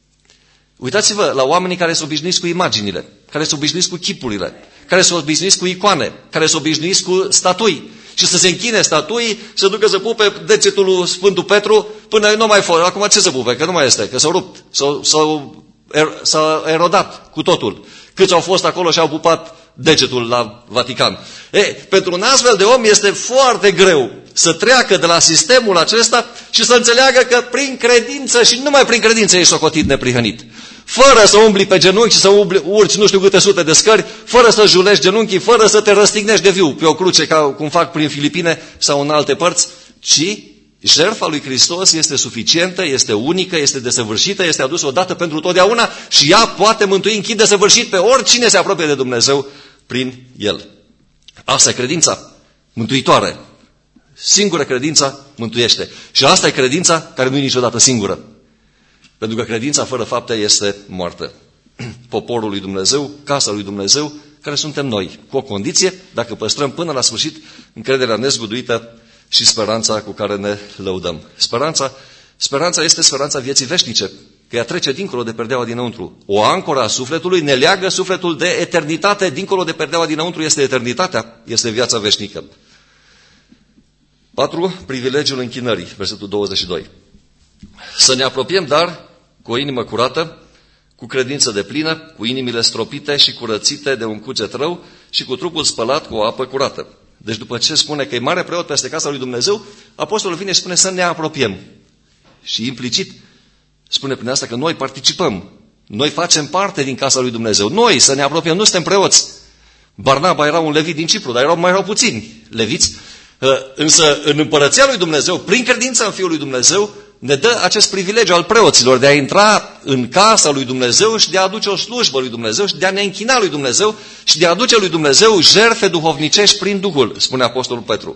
Uitați-vă la oamenii care sunt obișnuiți cu imaginile, care sunt obișnuiți cu chipurile, care sunt obișnuiți cu icoane, care sunt obișnuiți cu statui. Și să se închine statuii, să ducă să pupe degetul lui Sfântul Petru până nu mai fost. Acum ce să pupe? Că nu mai este, că s-au rupt, s-au, s-au, er, s-au erodat cu totul. Câți au fost acolo și au pupat degetul la Vatican. E, pentru un astfel de om este foarte greu să treacă de la sistemul acesta și să înțeleagă că prin credință și numai prin credință ești socotit neprihănit. Fără să umbli pe genunchi și să umbli, urci nu știu câte sute de scări, fără să julești genunchii, fără să te răstignești de viu pe o cruce, ca cum fac prin Filipine sau în alte părți, ci jertfa lui Hristos este suficientă, este unică, este desăvârșită, este adusă odată pentru totdeauna și ea poate mântui în chip desăvârșit pe oricine se apropie de Dumnezeu prin El. Asta e credința mântuitoare. Singura credința mântuiește. Și asta e credința care nu e niciodată singură. Pentru că credința fără fapte este moartă. Poporul lui Dumnezeu, casa lui Dumnezeu, care suntem noi, cu o condiție, dacă păstrăm până la sfârșit încrederea nezguduită și speranța cu care ne lăudăm. Speranța, speranța este speranța vieții veșnice, că ea trece dincolo de perdeaua dinăuntru. O ancoră a sufletului ne leagă sufletul de eternitate, dincolo de perdeaua dinăuntru este eternitatea, este viața veșnică. patru. Privilegiul închinării, versetul douăzeci și doi. Să ne apropiem, dar, cu o inimă curată, cu credință deplină, cu inimile stropite și curățite de un cuget rău și cu trupul spălat cu o apă curată. Deci după ce spune că e mare preot peste casa lui Dumnezeu, apostolul vine și spune să ne apropiem. Și implicit spune prin asta că noi participăm, noi facem parte din casa lui Dumnezeu. Noi să ne apropiem, nu suntem preoți. Barnaba era un levit din Cipru, dar erau mai erau puțini leviți. Însă în împărăția lui Dumnezeu, prin credința în Fiul lui Dumnezeu, ne dă acest privilegiu al preoților de a intra în casa lui Dumnezeu și de a aduce o slujbă lui Dumnezeu și de a ne închina lui Dumnezeu și de a aduce lui Dumnezeu jertfe duhovnicești prin Duhul, spune Apostolul Petru.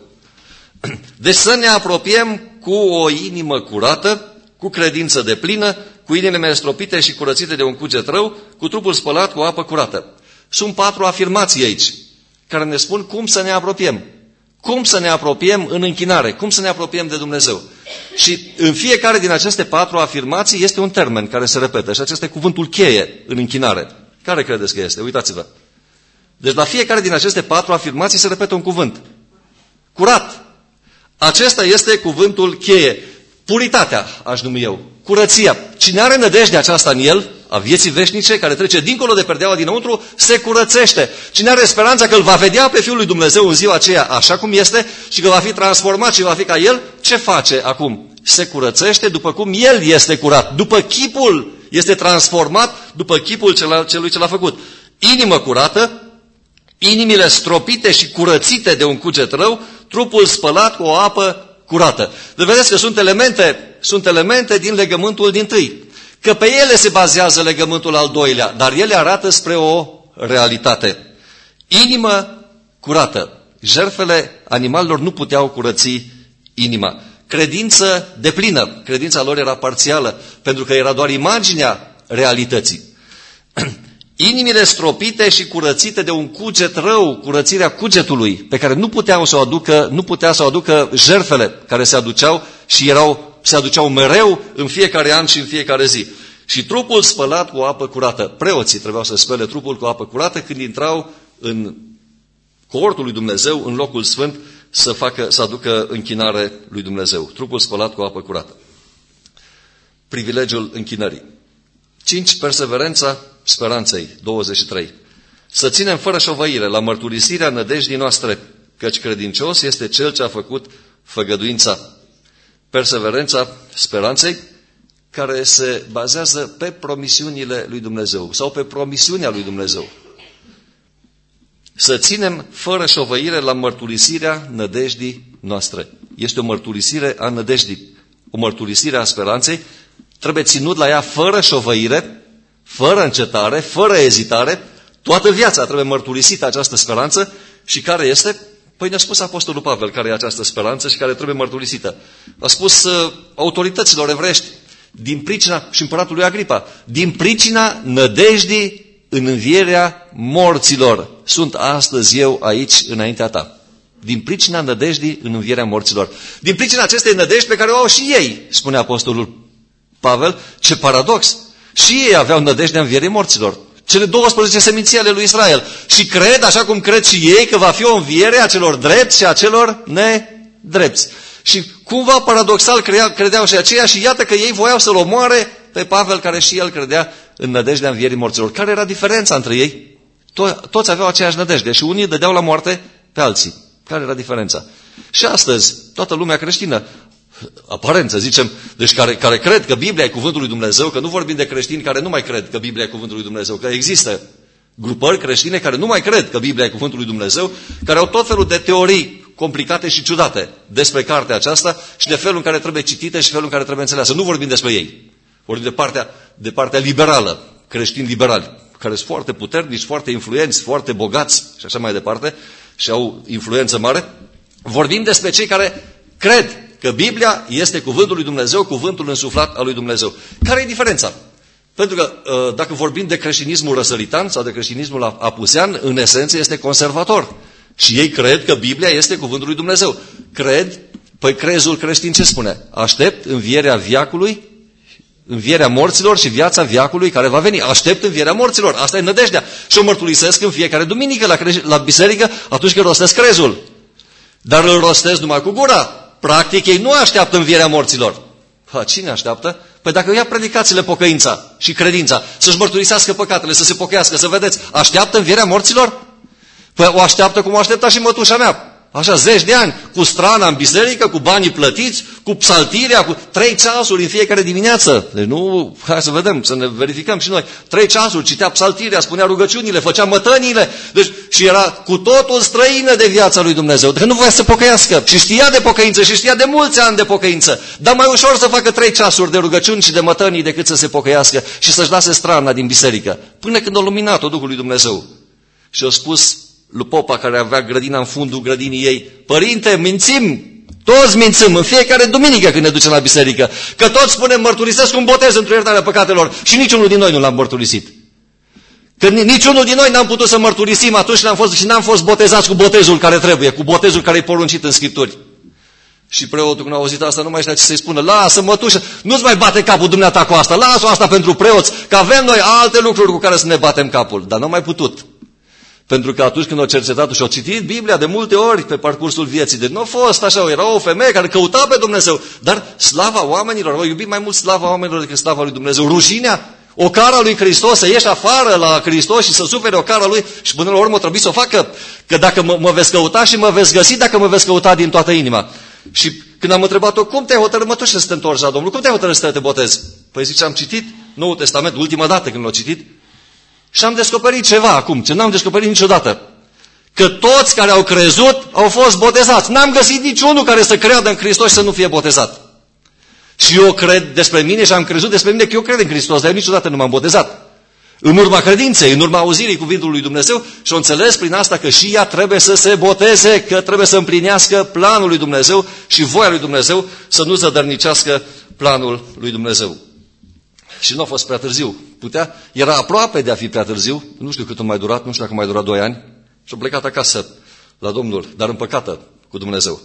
Deci să ne apropiem cu o inimă curată, cu credință deplină, cu inimile stropite și curățite de un cuget rău, cu trupul spălat cu apă curată. Sunt patru afirmații aici, care ne spun cum să ne apropiem. Cum să ne apropiem în închinare, cum să ne apropiem de Dumnezeu. Și în fiecare din aceste patru afirmații este un termen care se repetă și acesta e cuvântul cheie în închinare. Care credeți că este? Uitați-vă. Deci la fiecare din aceste patru afirmații se repetă un cuvânt. Curat. Acesta este cuvântul cheie. Puritatea, aș numi eu. Curăția. Cine are nădejdea aceasta în el, a vieții veșnice, care trece dincolo de perdeaua dinăuntru, se curățește. Cine are speranța că îl va vedea pe Fiul lui Dumnezeu în ziua aceea așa cum este și că va fi transformat și va fi ca El, ce face acum? Se curățește după cum El este curat. După chipul este transformat, după chipul celui ce l-a făcut. Inimă curată, inimile stropite și curățite de un cuget rău, trupul spălat cu o apă curată. Deci vedeți că sunt elemente, sunt elemente din legământul dintâi. Că pe ele se bazează legământul al doilea, dar ele arată spre o realitate. Inimă curată. Jertfele animalelor nu puteau curăți inima. Credință deplină. Credința lor era parțială, pentru că era doar imaginea realității. Inimile stropite și curățite de un cuget rău, curățirea cugetului, pe care nu puteau să o aducă, nu putea să o aducă jertfele care se aduceau și erau, se aduceau mereu în fiecare an și în fiecare zi. Și trupul spălat cu apă curată. Preoții trebuiau să spele trupul cu apă curată când intrau în cortul lui Dumnezeu, în locul sfânt, să, facă, să aducă închinare lui Dumnezeu. Trupul spălat cu apă curată. Privilegiul închinării. cinci. Perseverența speranței. douăzeci și trei. Să ținem fără șovăire la mărturisirea nădejdii noastre, căci credincios este cel ce a făcut făgăduința. Perseverența speranței, care se bazează pe promisiunile lui Dumnezeu sau pe promisiunea lui Dumnezeu. Să ținem fără șovăire la mărturisirea nădejdii noastre. Este o mărturisire a nădejdii, o mărturisire a speranței. Trebuie ținut la ea fără șovăire, fără încetare, fără ezitare. Toată viața trebuie mărturisită această speranță și care este? Păi ne-a spus Apostolul Pavel care e această speranță și care trebuie mărturisită. A spus uh, autorităților evreiești, din pricina, și împăratului Agripa, din pricina nădejdii în învierea morților. Sunt astăzi eu aici înaintea ta. Din pricina nădejdii în învierea morților. Din pricina acestei nădejdi pe care o au și ei, spune Apostolul Pavel, ce paradox. Și ei aveau nădejdea învierii morților. Cele douăsprezece seminții ale lui Israel. Și cred, așa cum cred și ei, că va fi o înviere a celor drepți și a celor nedrepți. Și cumva paradoxal credeau și aceia și iată că ei voiau să-l omoare pe Pavel, care și el credea în nădejdea învierii morților. Care era diferența între ei? To- toți aveau aceeași nădejde și unii dădeau la moarte pe alții. Care era diferența? Și astăzi, toată lumea creștină, aparent să zicem, deci care, care cred că Biblia e cuvântul lui Dumnezeu, că nu vorbim de creștini care nu mai cred că Biblia e cuvântul lui Dumnezeu, că există grupări creștine care nu mai cred că Biblia e cuvântul lui Dumnezeu, care au tot felul de teorii complicate și ciudate despre cartea aceasta și de felul în care trebuie citite și felul în care trebuie înțeleasă. Nu vorbim despre ei. Vorbim de partea, de partea liberală, creștini liberali, care sunt foarte puternici, foarte influenți, foarte bogați și așa mai departe și au influență mare. Vorbim despre cei care cred că Biblia este cuvântul lui Dumnezeu, cuvântul însuflat al lui Dumnezeu. Care e diferența? Pentru că dacă vorbim de creștinismul răsăritan sau de creștinismul apusean, în esență este conservator. Și ei cred că Biblia este cuvântul lui Dumnezeu. Cred, păi crezul creștin ce spune? Aștept învierea veacului, învierea morților și viața veacului care va veni. Aștept învierea morților. Asta e nădejdea. Și o mărturisesc în fiecare duminică la, cre- la biserică atunci când rostesc crezul. Dar îl rostesc numai cu gura. Practic ei nu așteaptă învierea morților. Ha, cine așteaptă? Păi dacă ia predicațiile pocăința și credința, să-și mărturisească păcatele, să se pocăiască, să vedeți, așteaptă învierea morților? Păi o așteaptă cum o aștepta și mătușa mea. Așa, zeci de ani, cu strana în biserică, cu banii plătiți, cu psaltirea, cu trei ceasuri în fiecare dimineață. Deci nu, hai să vedem, să ne verificăm și noi. Trei ceasuri, citea psaltirea, spunea rugăciunile, făcea mătăniile. Deci, și era cu totul străină de viața lui Dumnezeu. Că nu voia să pocăiască. Și știa de pocăință și știa de mulți ani de pocăință. Dar mai ușor să facă trei ceasuri de rugăciuni și de mătănii decât să se pocăiască și să-și lase strana din biserică. Până când a luminat-o Duhul lui Dumnezeu. Și a spus lui popa care avea grădina în fundul grădinii ei: părinte, mințim, toți mințim în fiecare duminică când ne ducem la biserică, că toți spunem mărturisesc un botez într-o iertare a păcatelor și niciunul din noi nu l-am mărturisit. Că niciunul din noi n-am putut să mărturisim atunci n-am fost, și n-am fost botezați cu botezul care trebuie, cu botezul care e poruncit în Scripturi. Și preotul, când a auzit asta, nu mai știa ce să-i spună: lasă, mătușă, nu-ți mai bate capul dumneata cu asta, lasă-o asta pentru preoți, că avem noi alte lucruri cu care să ne batem capul. Dar n-am mai putut. Pentru că atunci când o cercetat și o citit Biblia de multe ori pe parcursul vieții, deci nu a fost așa, era o femeie care căuta pe Dumnezeu, dar slava oamenilor, au iubit mai mult slava oamenilor decât slava lui Dumnezeu. Rușinea, o cara lui Hristos, să ieși afară la Hristos și să sufere o cara lui și până la urmă trebuie să o facă, că dacă mă, mă veți căuta și mă veți găsi dacă mă veți căuta din toată inima. Și când am întrebat-o: cum te-ai hotărât, mătușă, să te întorci la Domnul? Cum te-ai hotărât să te botezi? Păi zice: am citit Noul Testament, ultima dată când l-am citit, și am descoperit ceva acum, ce n-am descoperit niciodată. Că toți care au crezut au fost botezați. N-am găsit niciunul care să creadă în Hristos și să nu fie botezat. Și eu cred despre mine și am crezut despre mine că eu cred în Hristos, dar eu niciodată nu m-am botezat. În urma credinței, în urma auzirii cuvântului lui Dumnezeu, și o înțeles prin asta că și ea trebuie să se boteze, că trebuie să împlinească planul lui Dumnezeu și voia lui Dumnezeu, să nu zădărnicească planul lui Dumnezeu. Și nu a fost prea târziu. Putea, era aproape de a fi prea târziu, nu știu cât a mai durat, nu știu dacă a mai durat doi ani, și a plecat acasă la Domnul, dar împăcată cu Dumnezeu.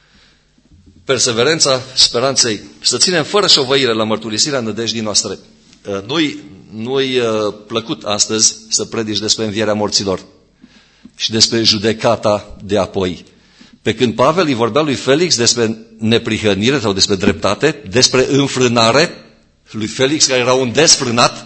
Perseverența speranței, să ținem fără șovăire la mărturisirea nădejdii noastre. Nu-i, nu-i plăcut astăzi să predici despre învierea morților și despre judecata de apoi. Pe când Pavel îi vorbea lui Felix despre neprihănire sau despre dreptate, despre înfrânare, lui Felix, care era un desfrânat,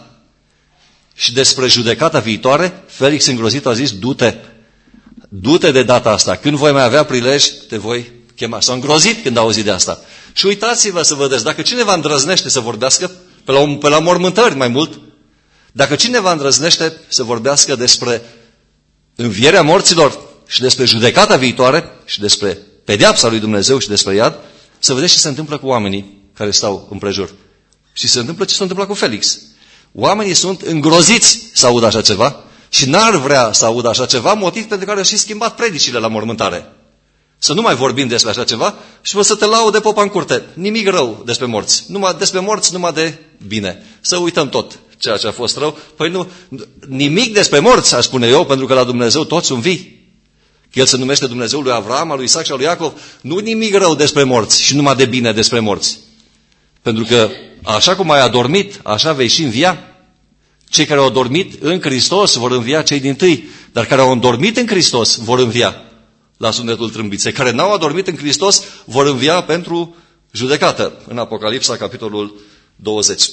și despre judecata viitoare, Felix îngrozit a zis: du-te, du-te de data asta, când voi mai avea prilej, te voi chema. S-a îngrozit când a auzit de asta. Și uitați-vă să vedeți, dacă cineva îndrăznește să vorbească, pe la, pe la mormântări mai mult, dacă cineva îndrăznește să vorbească despre învierea morților și despre judecata viitoare și despre pedeapsa lui Dumnezeu și despre iad, să vedeți ce se întâmplă cu oamenii care stau împrejur. Și se întâmplă ce s-a întâmplat cu Felix. Oamenii sunt îngroziți să audă așa ceva și n-ar vrea să audă așa ceva, motiv pentru care au și schimbat predicile la mormântare. Să nu mai vorbim despre așa ceva și vă să te laude popa în curte. Nimic rău despre morți. Numai despre morți, numai de bine. Să uităm tot ceea ce a fost rău. Păi nu, nimic despre morți, aș spune eu, pentru că la Dumnezeu toți sunt vii. El se numește Dumnezeul lui Avram, al lui Isaac și al lui Iacov. Nu nimic rău despre morți și numai de bine despre morți. Pentru că așa cum ai adormit, așa vei și învia. Cei care au adormit în Hristos vor învia cei dintâi, dar care au adormit în Hristos vor învia la sunetul trâmbiței. Care n-au adormit în Hristos vor învia pentru judecată. În Apocalipsa, capitolul douăzeci.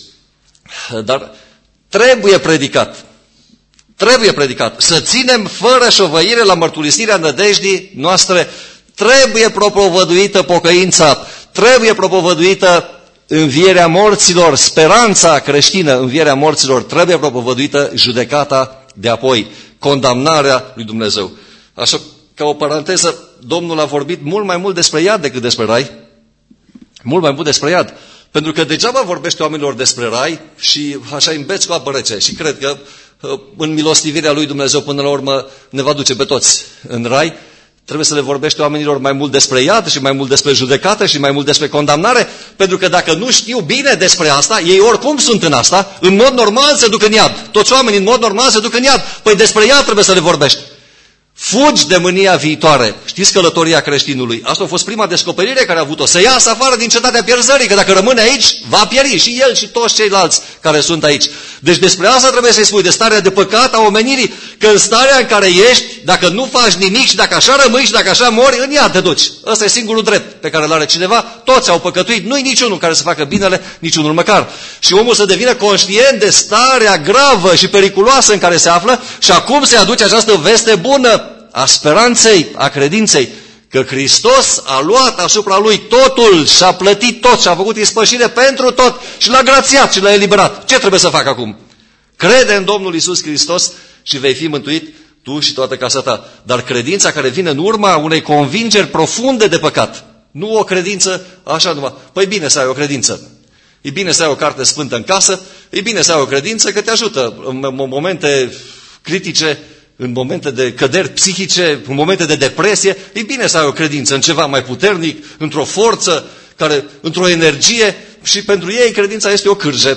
Dar trebuie predicat. Trebuie predicat. Să ținem fără șovăire la mărturisirea nădejdii noastre. Trebuie propovăduită pocăința. Trebuie propovăduită învierea morților, speranța creștină, învierea morților, trebuie propovăduită judecata de apoi, condamnarea lui Dumnezeu. Așa, ca o paranteză, Domnul a vorbit mult mai mult despre iad decât despre rai. Mult mai mult despre iad. Pentru că degeaba vorbește oamenilor despre rai și așa îi îmbeți cu apă rece. Și cred că în milostivirea lui Dumnezeu până la urmă ne va duce pe toți în rai. Trebuie să le vorbește oamenilor mai mult despre iad și mai mult despre judecată și mai mult despre condamnare, pentru că dacă nu știu bine despre asta, ei oricum sunt în asta, în mod normal se duc în iad. Toți oamenii în mod normal se duc în iad. Păi despre iad trebuie să le vorbești. Fugi de mânia viitoare. Știți călătoria creștinului? Asta a fost prima descoperire care a avut-o. Să iasă afară din cetatea pierzării, că dacă rămâne aici, va pieri și el și toți ceilalți care sunt aici. Deci despre asta trebuie să-i spui, de starea de păcat a omenirii, că în starea în care ești, dacă nu faci nimic și dacă așa rămâi și dacă așa mori, în iad te duci. Ăsta e singurul drept pe care îl are cineva. Toți au păcătuit, nu-i niciunul care să facă binele, niciunul măcar. Și omul să devină conștient de starea gravă și periculoasă în care se află și acum se aduce această veste bună a speranței, a credinței, Că Hristos a luat asupra lui totul și a plătit tot și a făcut ispășire pentru tot și l-a grațiat și l-a eliberat. Ce trebuie să fac acum? Crede în Domnul Iisus Hristos și vei fi mântuit tu și toată casa ta. Dar credința care vine în urma unei convingeri profunde de păcat. Nu o credință așa numai. Păi bine să ai o credință. E bine să ai o carte sfântă în casă, e bine să ai o credință că te ajută în momente critice, în momente de căderi psihice, în momente de depresie. E bine să ai o credință în ceva mai puternic, într-o forță, care, într-o energie și pentru ei credința este o cârje.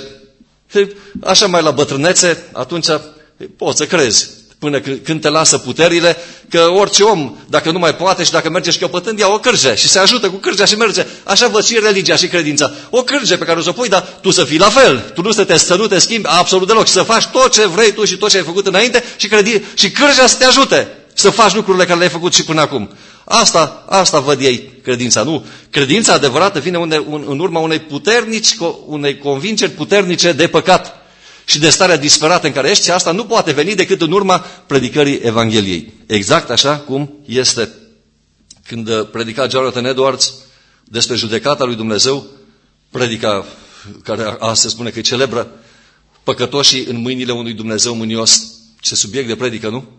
Așa mai la bătrânețe, atunci poți să crezi. Până când te lasă puterile, că orice om, dacă nu mai poate și dacă merge și căpătând, ia o cârge și se ajută cu cârgea și merge. Așa văd și religia și credința. O cârge pe care o să o pui, dar tu să fii la fel. Tu nu să te, să nu te schimbi absolut deloc și să faci tot ce vrei tu și tot ce ai făcut înainte și, credi, și cârgea să te ajute să faci lucrurile care le-ai făcut și până acum. Asta, asta văd ei, credința. Nu. Credința adevărată vine unde, un, în urma unei puternici, unei convingeri puternice de păcat și de starea disperată în care ești, și asta nu poate veni decât în urma predicării Evangheliei. Exact așa cum este. Când predica Jonathan Edwards despre judecata lui Dumnezeu, predica care astăzi spune că e celebră, păcătoșii în mâinile unui Dumnezeu mânios. Ce subiect de predică, nu?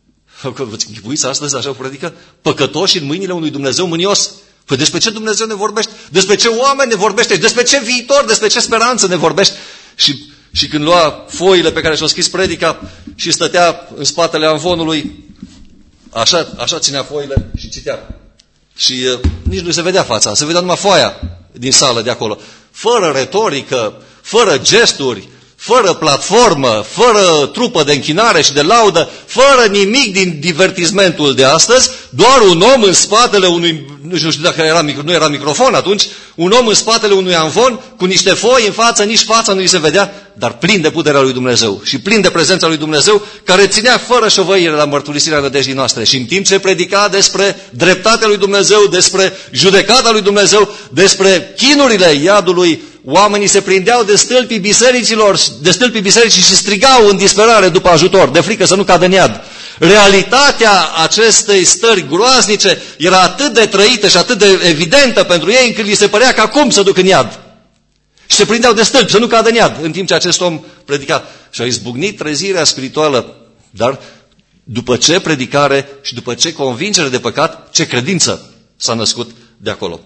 Vă închipuiți astăzi așa o predică? Păcătoșii în mâinile unui Dumnezeu mânios. Păi despre ce Dumnezeu ne vorbește? Despre ce oameni ne vorbește? Despre ce viitor? Despre ce speranță ne vorbește? Și Și când lua foile pe care și-o scris predica și stătea în spatele amvonului, așa, așa ținea foile și citea. Și uh, nici nu se vedea fața, se vedea numai foaia din sală de acolo. Fără retorică, fără gesturi, fără platformă, fără trupă de închinare și de laudă, fără nimic din divertismentul de astăzi, doar un om în spatele unui, nu știu dacă era, nu era microfon atunci, un om în spatele unui amvon cu niște foi în față, nici fața nu îi se vedea, dar plin de puterea lui Dumnezeu și plin de prezența lui Dumnezeu, care ținea fără șovăire la mărturisirea nădejdii noastre. Și în timp ce predica despre dreptatea lui Dumnezeu, despre judecata lui Dumnezeu, despre chinurile iadului, oamenii se prindeau de stâlpii bisericilor, de stâlpii bisericii și strigau în disperare după ajutor, de frică să nu cadă în iad. Realitatea acestei stări groaznice era atât de trăită și atât de evidentă pentru ei, încât li se părea că acum se duc în iad. Și se prindeau de stâlpi să nu cadă în iad, în timp ce acest om predica. Și a izbucnit trezirea spirituală, dar după ce predicare și după ce convingere de păcat, ce credință s-a născut de acolo.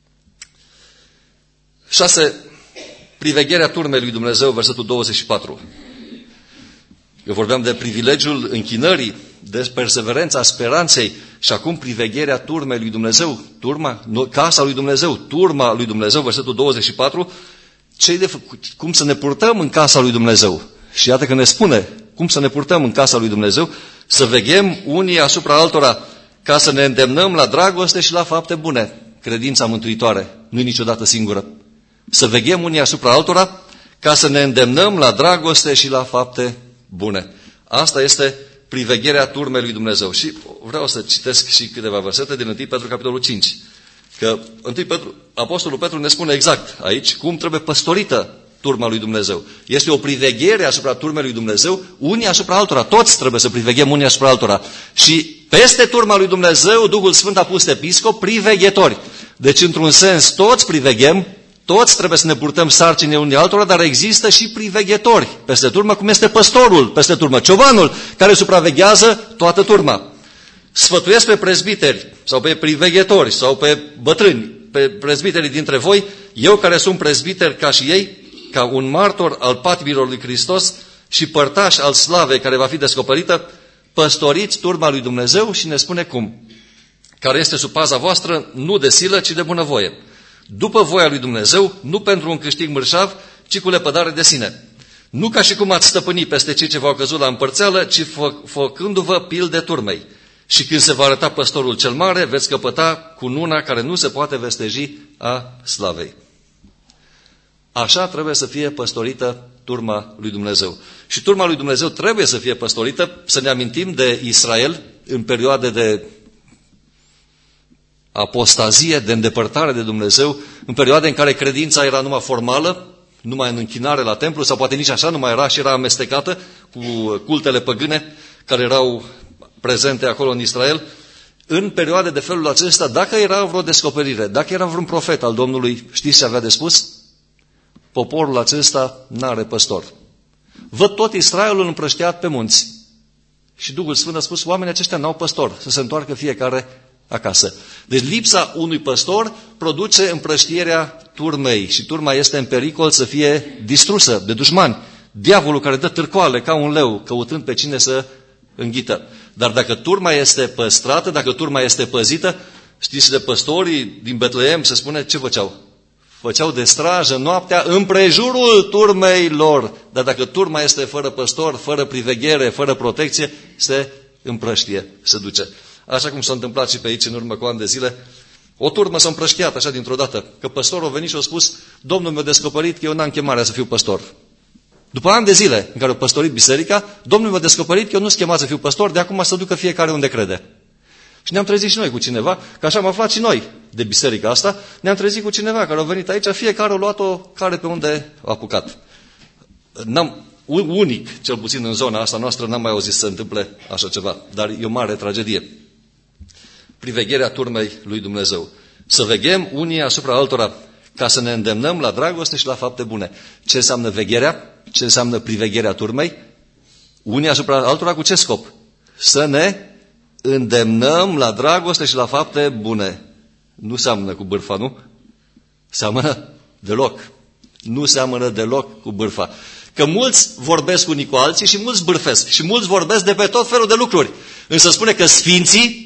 șase. Privegherea turmei lui Dumnezeu, versetul douăzeci și patru. Eu vorbeam de privilegiul închinării, de perseverența speranței și acum privegherea turmei lui Dumnezeu, turma, casa lui Dumnezeu, turma lui Dumnezeu, versetul douăzeci și patru. Ce de făcut? Cum să ne purtăm în casa lui Dumnezeu? Și iată că ne spune cum să ne purtăm în casa lui Dumnezeu, să veghem unii asupra altora, ca să ne îndemnăm la dragoste și la fapte bune. Credința mântuitoare nu e niciodată singură. Să veghem unii asupra altora, ca să ne îndemnăm la dragoste și la fapte bune. Asta este privegherea turmei lui Dumnezeu. Și vreau să citesc și câteva versete din întâi Petru, capitolul cinci. Că întâi Petru, Apostolul Petru ne spune exact aici cum trebuie păstorită turma lui Dumnezeu. Este o priveghere asupra turmei lui Dumnezeu, unii asupra altora. Toți trebuie să priveghem unii asupra altora. Și peste turma lui Dumnezeu, Duhul Sfânt a pus episcop priveghetori. Deci, într-un sens, toți priveghem, toți trebuie să ne purtăm sarcinile unii altora, dar există și priveghetori peste turmă, cum este păstorul peste turmă, ciovanul, care supraveghează toată turma. Sfătuiesc pe prezbiteri sau pe priveghetori sau pe bătrâni, pe prezbiterii dintre voi, eu care sunt prezbiter ca și ei, ca un martor al patimilor lui Hristos și părtaș al slavei care va fi descoperită, păstoriți turma lui Dumnezeu și ne spune cum. Care este sub paza voastră, nu de silă, ci de bunăvoie. După voia lui Dumnezeu, nu pentru un câștig mărșav, ci cu lepădare de sine. Nu ca și cum ați stăpâni peste cei ce v-au căzut la împărțeală, ci fă, făcându-vă pilde turmei. Și când se va arăta păstorul cel mare, veți căpăta cu nuna care nu se poate vesteji a slavei. Așa trebuie să fie păstorită turma lui Dumnezeu. Și turma lui Dumnezeu trebuie să fie păstorită, să ne amintim de Israel în perioade de apostazie, de îndepărtare de Dumnezeu, în perioade în care credința era numai formală, numai în închinare la templu, sau poate nici așa, nu mai era și era amestecată cu cultele păgâne care erau prezente acolo în Israel. în perioade de felul acesta, dacă era vreo descoperire, dacă era vreun profet al Domnului, știți ce avea de spus? Poporul acesta n-are păstor. Văd tot Israelul împrăștiat pe munți. Și Duhul Sfânt a spus, oamenii aceștia n-au păstor, să se întoarcă fiecare acasă. Deci lipsa unui păstor produce împrăștierea turmei și turma este în pericol să fie distrusă de dușmani. Diavolul care dă târcoale ca un leu, căutând pe cine să înghită. Dar dacă turma este păstrată, dacă turma este păzită, știți, de păstorii din Betleem se spune ce făceau? Făceau de strajă noaptea împrejurul turmei lor. Dar dacă turma este fără păstor, fără priveghere, fără protecție, se împrăștie, se duce. Așa cum s-a întâmplat și pe aici în urmă cu ani de zile, o turmă s-a împrăștiat așa dintr-o dată, că păstorul a venit și a spus, Domnul mi-a descoperit că eu n-am chemarea să fiu păstor. După ani de zile în care a păstorit biserica, Domnul mi-a descoperit că eu nu sunt chemat să fiu păstor, de acum să ducă fiecare unde crede. Și ne-am trezit și noi cu cineva, că așa am aflat și noi de biserica asta, ne-am trezit cu cineva care a venit aici, fiecare a luat-o care pe unde a apucat. N-am, unic, cel puțin în zona asta noastră, n-am mai auzit să se întâmple așa ceva, dar e o mare tragedie. Privegherea turmei lui Dumnezeu. Să veghem unii asupra altora, ca să ne îndemnăm la dragoste și la fapte bune. Ce înseamnă vegherea? Ce înseamnă privegherea turmei? Unii asupra altora cu ce scop? Să ne îndemnăm la dragoste și la fapte bune. Nu seamănă cu bârfa, nu? Seamănă deloc. Nu seamănă deloc cu bârfa. Că mulți vorbesc unii cu alții și mulți bârfesc. Și mulți vorbesc de pe tot felul de lucruri. Însă spune că sfinții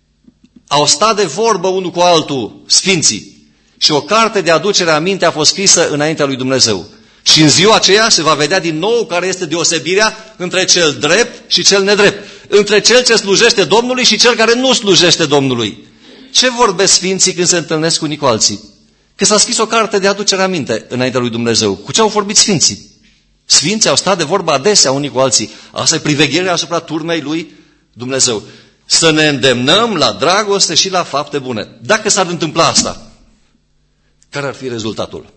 au stat de vorbă unul cu altul, sfinții. Și o carte de aducere aminte a fost scrisă înaintea lui Dumnezeu. Și în ziua aceea se va vedea din nou care este deosebirea între cel drept și cel nedrept. Între cel ce slujește Domnului și cel care nu slujește Domnului. Ce vorbesc sfinții când se întâlnesc unii cu alții? Că s-a scris o carte de aducere aminte înaintea lui Dumnezeu. Cu ce au vorbit sfinții? Sfinții au stat de vorbă adesea unii cu alții. Asta e privegherea asupra turmei lui Dumnezeu. Să ne îndemnăm la dragoste și la fapte bune. Dacă s-ar întâmpla asta, care ar fi rezultatul?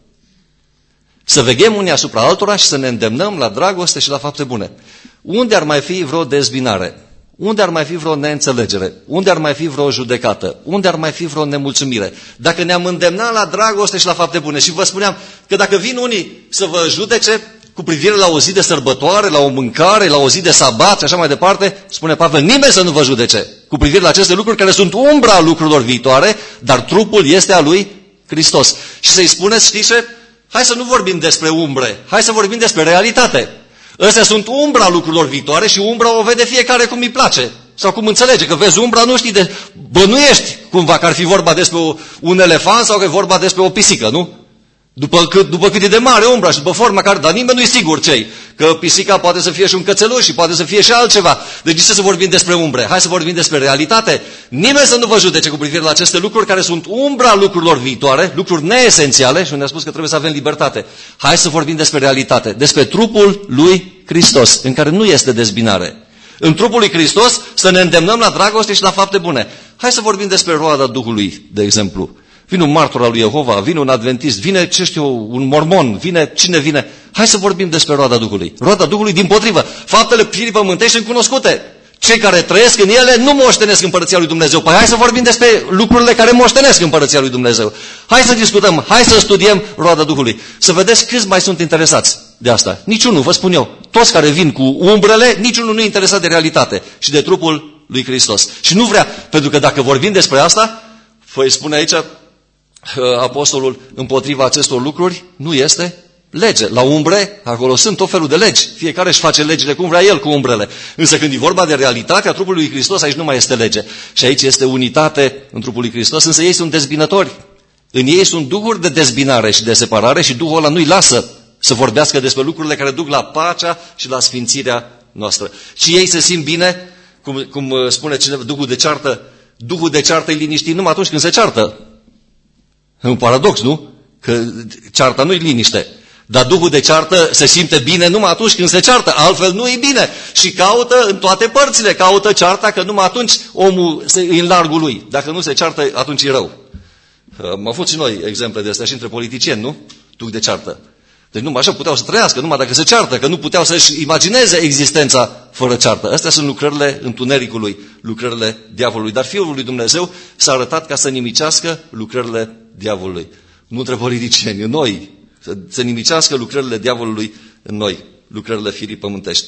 Să veghem unii asupra altora și să ne îndemnăm la dragoste și la fapte bune. Unde ar mai fi vreo dezbinare? Unde ar mai fi vreo neînțelegere? Unde ar mai fi vreo judecată? Unde ar mai fi vreo nemulțumire? Dacă ne-am îndemnat la dragoste și la fapte bune, și vă spuneam că dacă vin unii să vă judece cu privire la o zi de sărbătoare, la o mâncare, la o zi de sabat și așa mai departe, spune Pavel, nimeni să nu vă judece cu privire la aceste lucruri care sunt umbra lucrurilor viitoare, dar trupul este a lui Hristos. Și să-i spuneți, știți ce? Hai să nu vorbim despre umbre, hai să vorbim despre realitate. Astea sunt umbra lucrurilor viitoare și umbra o vede fiecare cum îi place sau cum înțelege. Că vezi umbra, nu știi, de... bănuiești cumva că ar fi vorba despre un elefant sau că e vorba despre o pisică, nu? După cât, după cât e de mare umbra și după forma care... Dar nimeni nu-i sigur ce-i. Că pisica poate să fie și un cățeluș și poate să fie și altceva. Deci de ce să vorbim despre umbre? Hai să vorbim despre realitate. Nimeni să nu vă judece cu privire la aceste lucruri care sunt umbra lucrurilor viitoare, lucruri neesențiale, și unde a spus că trebuie să avem libertate. Hai să vorbim despre realitate, despre trupul lui Hristos, în care nu este dezbinare. În trupul lui Hristos să ne îndemnăm la dragoste și la fapte bune. Hai să vorbim despre roada Duhului, de exemplu. Vine un martor al lui Jehova, vine un adventist, vine, ce știu, un mormon, vine, cine vine? Hai să vorbim despre roada Duhului. Roada Duhului, dimpotrivă, faptele firii pământești sunt cunoscute. Cei care trăiesc în ele nu moștenesc împărăția lui Dumnezeu. Păi hai să vorbim despre lucrurile care moștenesc împărăția lui Dumnezeu. Hai să discutăm, hai să studiem roada Duhului. Să vedeți câți mai sunt interesați de asta. Niciunul, vă spun eu. Toți care vin cu umbrele, niciunul nu e interesat de realitate și de trupul lui Hristos. Și nu vrea, pentru că dacă vorbim despre asta, păi spune aici apostolul, împotriva acestor lucruri nu este lege. La umbre, acolo sunt tot felul de legi. Fiecare își face legile cum vrea el cu umbrele. Însă când e vorba de realitatea trupului lui Hristos, aici nu mai este lege. Și aici este unitate în trupul lui Hristos, însă ei sunt dezbinători. În ei sunt duhuri de dezbinare și de separare și Duhul ăla nu-i lasă să vorbească despre lucrurile care duc la pacea și la sfințirea noastră. Și ei se simt bine, cum, cum spune cineva, Duhul de ceartă, Duhul de ceartă e liniștit numai atunci când se ceartă. E un paradox, nu? Că cearta nu-i liniște. Dar Duhul de ceartă se simte bine numai atunci când se ceartă, altfel nu e bine. Și caută în toate părțile, caută cearta, că numai atunci omul e în largul lui. Dacă nu se ceartă, atunci e rău. Am avut și noi exemple de astea și între politicieni, nu? Duh de ceartă. Deci numai așa puteau să trăiască, numai dacă se ceartă, că nu puteau să-și imagineze existența fără ceartă. Astea sunt lucrările întunericului, lucrările diavolului. Dar Fiul lui Dumnezeu s-a arătat ca să nimicească lucrările diavolului. Nu între politicieni, în noi. Să, să nimicească lucrările diavolului în noi, lucrările firii pământești.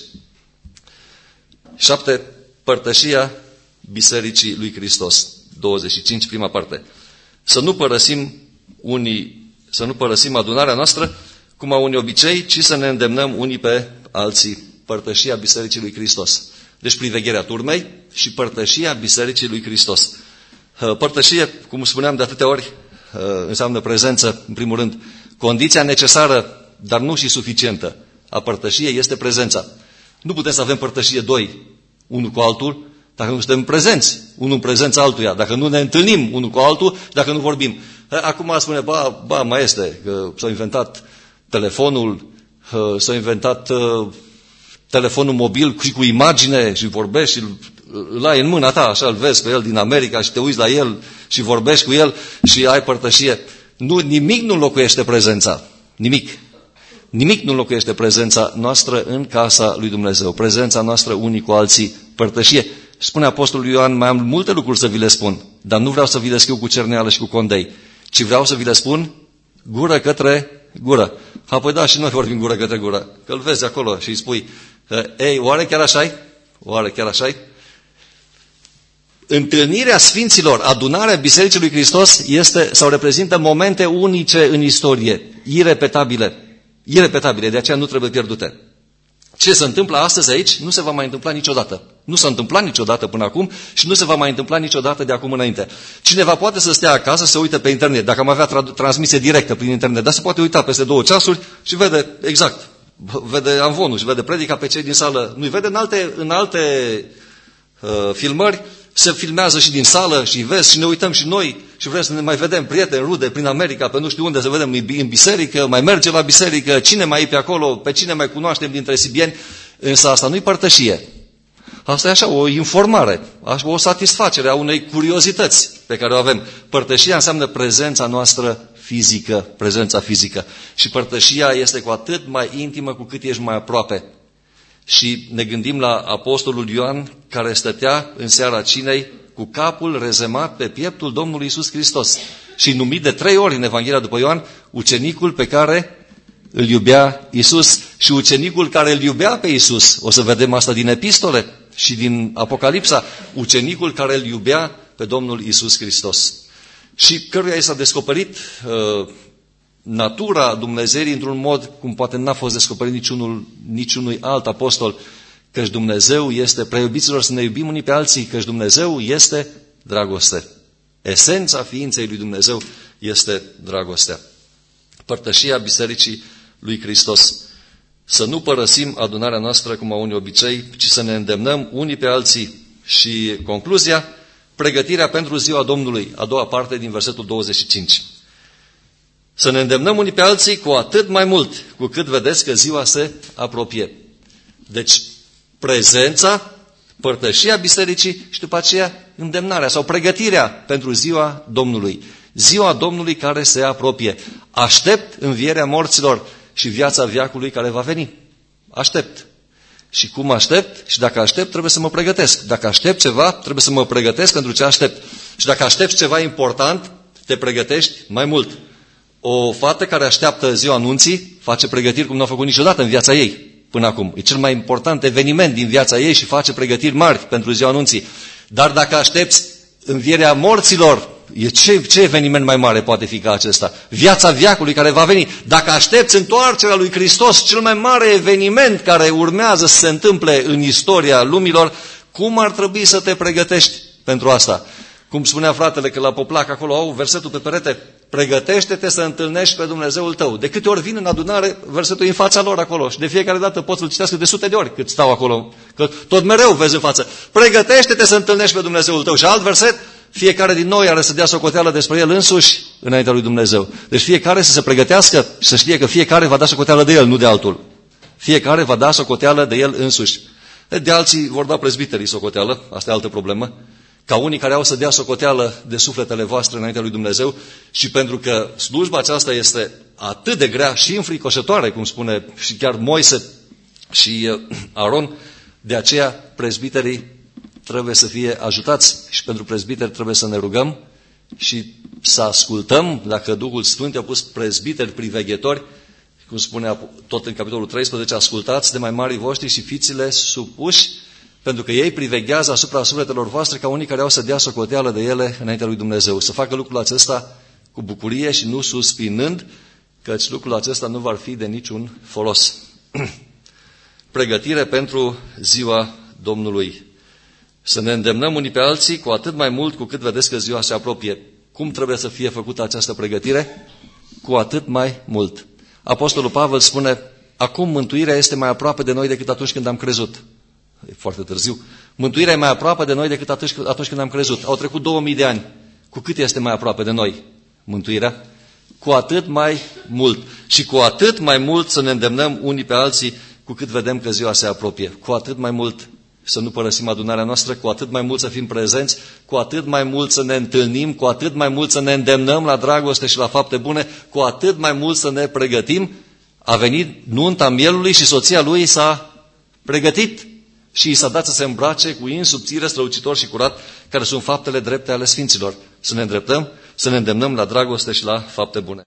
Șapte, părtășia Bisericii lui Hristos. douăzeci și cinci, prima parte. Să nu părăsim unii, să nu părăsim adunarea noastră, cum au unii obicei, ci să ne îndemnăm unii pe alții. Părtășia Bisericii lui Hristos. Deci privegherea turmei și părtășia Bisericii lui Hristos. Părtășie, cum spuneam de atâtea ori, înseamnă prezență, în primul rând. Condiția necesară, dar nu și suficientă, a părtășiei este prezența. Nu putem să avem părtășie doi, unul cu altul, dacă nu suntem prezenți, unul în prezența altuia, dacă nu ne întâlnim unul cu altul, dacă nu vorbim. Acum spune, ba, ba mai este, că s-a inventat telefonul, s-a inventat telefonul mobil și cu imagine și vorbești și îl ai în mâna ta, așa îl vezi pe el din America și te uiți la el și vorbești cu el și ai părtășie. Nu, nimic nu înlocuiește prezența. Nimic. Nimic nu înlocuiește prezența noastră în casa lui Dumnezeu. Prezența noastră unii cu alții, părtășie. Spune Apostolul Ioan, mai am multe lucruri să vi le spun, dar nu vreau să vi le scriu cu cerneală și cu condei, ci vreau să vi le spun gură către gură. Apoi da, și noi vorbim gură către gură. Că îl vezi acolo și îi spui, ei, oare chiar așa-i? Oare chiar așa-i? Întâlnirea Sfinților, adunarea Bisericii lui Hristos este sau reprezintă momente unice în istorie, irepetabile. Irepetabile, de aceea nu trebuie pierdute. Ce se întâmplă astăzi aici nu se va mai întâmpla niciodată. Nu s-a întâmplat niciodată până acum și nu se va mai întâmpla niciodată de acum înainte. Cineva poate să stea acasă, să uite pe internet, dacă am avea tra- transmisie directă prin internet, dar se poate uita peste două ceasuri și vede exact, vede amvonul și vede predica pe cei din sală. Nu-i vede în alte, în alte uh, filmări, se filmează și din sală și vezi și ne uităm și noi și vrem să ne mai vedem prieteni, rude prin America, pe nu știu unde, să vedem în biserică, mai merge la biserică, cine mai e pe acolo, pe cine mai cunoaștem dintre sibieni, însă asta nu-i părtășie. Asta e așa, o informare, o satisfacere a unei curiozități pe care o avem. Părtășia înseamnă prezența noastră fizică, prezența fizică. Și părtășia este cu atât mai intimă cu cât ești mai aproape. Și ne gândim la Apostolul Ioan, care stătea în seara cinei cu capul rezemat pe pieptul Domnului Iisus Hristos. Și numit de trei ori în Evanghelia după Ioan, ucenicul pe care îl iubea Iisus și ucenicul care îl iubea pe Iisus. O să vedem asta din epistole și din Apocalipsa. Ucenicul care îl iubea pe Domnul Iisus Hristos. Și căruia i s-a descoperit uh, natura Dumnezeirii într-un mod cum poate n-a fost descoperit niciunul, niciunui alt apostol, căci Dumnezeu este, preiubiților, să ne iubim unii pe alții, căci Dumnezeu este dragoste. Esența ființei lui Dumnezeu este dragostea. Părtășia Bisericii lui Hristos. Să nu părăsim adunarea noastră cum au unii obicei, ci să ne îndemnăm unii pe alții. Și concluzia, pregătirea pentru ziua Domnului, a doua parte din versetul douăzeci și cinci. Să ne îndemnăm unii pe alții cu atât mai mult, cu cât vedeți că ziua se apropie. Deci, prezența, părtășia bisericii și după aceea îndemnarea sau pregătirea pentru ziua Domnului. Ziua Domnului care se apropie. Aștept învierea morților și viața veacului care va veni. Aștept. Și cum aștept? Și dacă aștept, trebuie să mă pregătesc. Dacă aștept ceva, trebuie să mă pregătesc pentru ce aștept. Și dacă aștept ceva important, te pregătești mai mult. O fată care așteaptă ziua anunții face pregătiri cum nu a făcut niciodată în viața ei până acum. E cel mai important eveniment din viața ei și face pregătiri mari pentru ziua anunții. Dar dacă aștepți învierea morților, e ce, ce eveniment mai mare poate fi ca acesta? Viața veacului care va veni. Dacă aștepți întoarcerea lui Hristos, cel mai mare eveniment care urmează să se întâmple în istoria lumilor, cum ar trebui să te pregătești pentru asta? Cum spunea fratele că la Poplac acolo au versetul pe perete, pregătește-te să întâlnești pe Dumnezeul tău. De câte ori vin în adunare, versetul e în fața lor acolo și de fiecare dată poți să-l citească de sute de ori cât stau acolo, că tot mereu vezi în față. Pregătește-te să întâlnești pe Dumnezeul tău. Și alt verset, fiecare din noi are să dea socoteală despre el însuși înaintea lui Dumnezeu. Deci fiecare să se pregătească și să știe că fiecare va da socoteală de el, nu de altul. Fiecare va da socoteală de el însuși. De alții vor da prezbiterii socoteală, asta e altă problemă. Ca unii care au să dea socoteală de sufletele voastre înaintea lui Dumnezeu și pentru că slujba aceasta este atât de grea și înfricoșătoare, cum spune și chiar Moise și Aron, de aceea prezbiterii trebuie să fie ajutați și pentru prezbiteri trebuie să ne rugăm și să ascultăm, dacă Duhul Sfânt i-a pus prezbiteri priveghetori, cum spune tot în capitolul treisprezece, ascultați de mai mari voștri și fiți-le supuși, pentru că ei priveghează asupra sufletelor voastre ca unii care au să dea socoteală de ele înaintea lui Dumnezeu. Să facă lucrul acesta cu bucurie și nu suspinând, căci lucrul acesta nu va fi de niciun folos. Pregătire pentru ziua Domnului. Să ne îndemnăm unii pe alții, cu atât mai mult cu cât vedeți că ziua se apropie. Cum trebuie să fie făcută această pregătire? Cu atât mai mult. Apostolul Pavel spune, acum mântuirea este mai aproape de noi decât atunci când am crezut. E foarte târziu. Mântuirea e mai aproape de noi decât atunci, atunci când am crezut. Au trecut două mii de ani. Cu cât este mai aproape de noi mântuirea? Cu atât mai mult. Și cu atât mai mult să ne îndemnăm unii pe alții, cu cât vedem că ziua se apropie. Cu atât mai mult să nu părăsim adunarea noastră, cu atât mai mult să fim prezenți, cu atât mai mult să ne întâlnim, cu atât mai mult să ne îndemnăm la dragoste și la fapte bune, cu atât mai mult să ne pregătim. A venit nunta mielului și soția lui s-a pregătit și i s-a dat să se îmbrace cu in subțire, strălucitor și curat, care sunt faptele drepte ale sfinților. Să ne îndreptăm, să ne îndemnăm la dragoste și la fapte bune.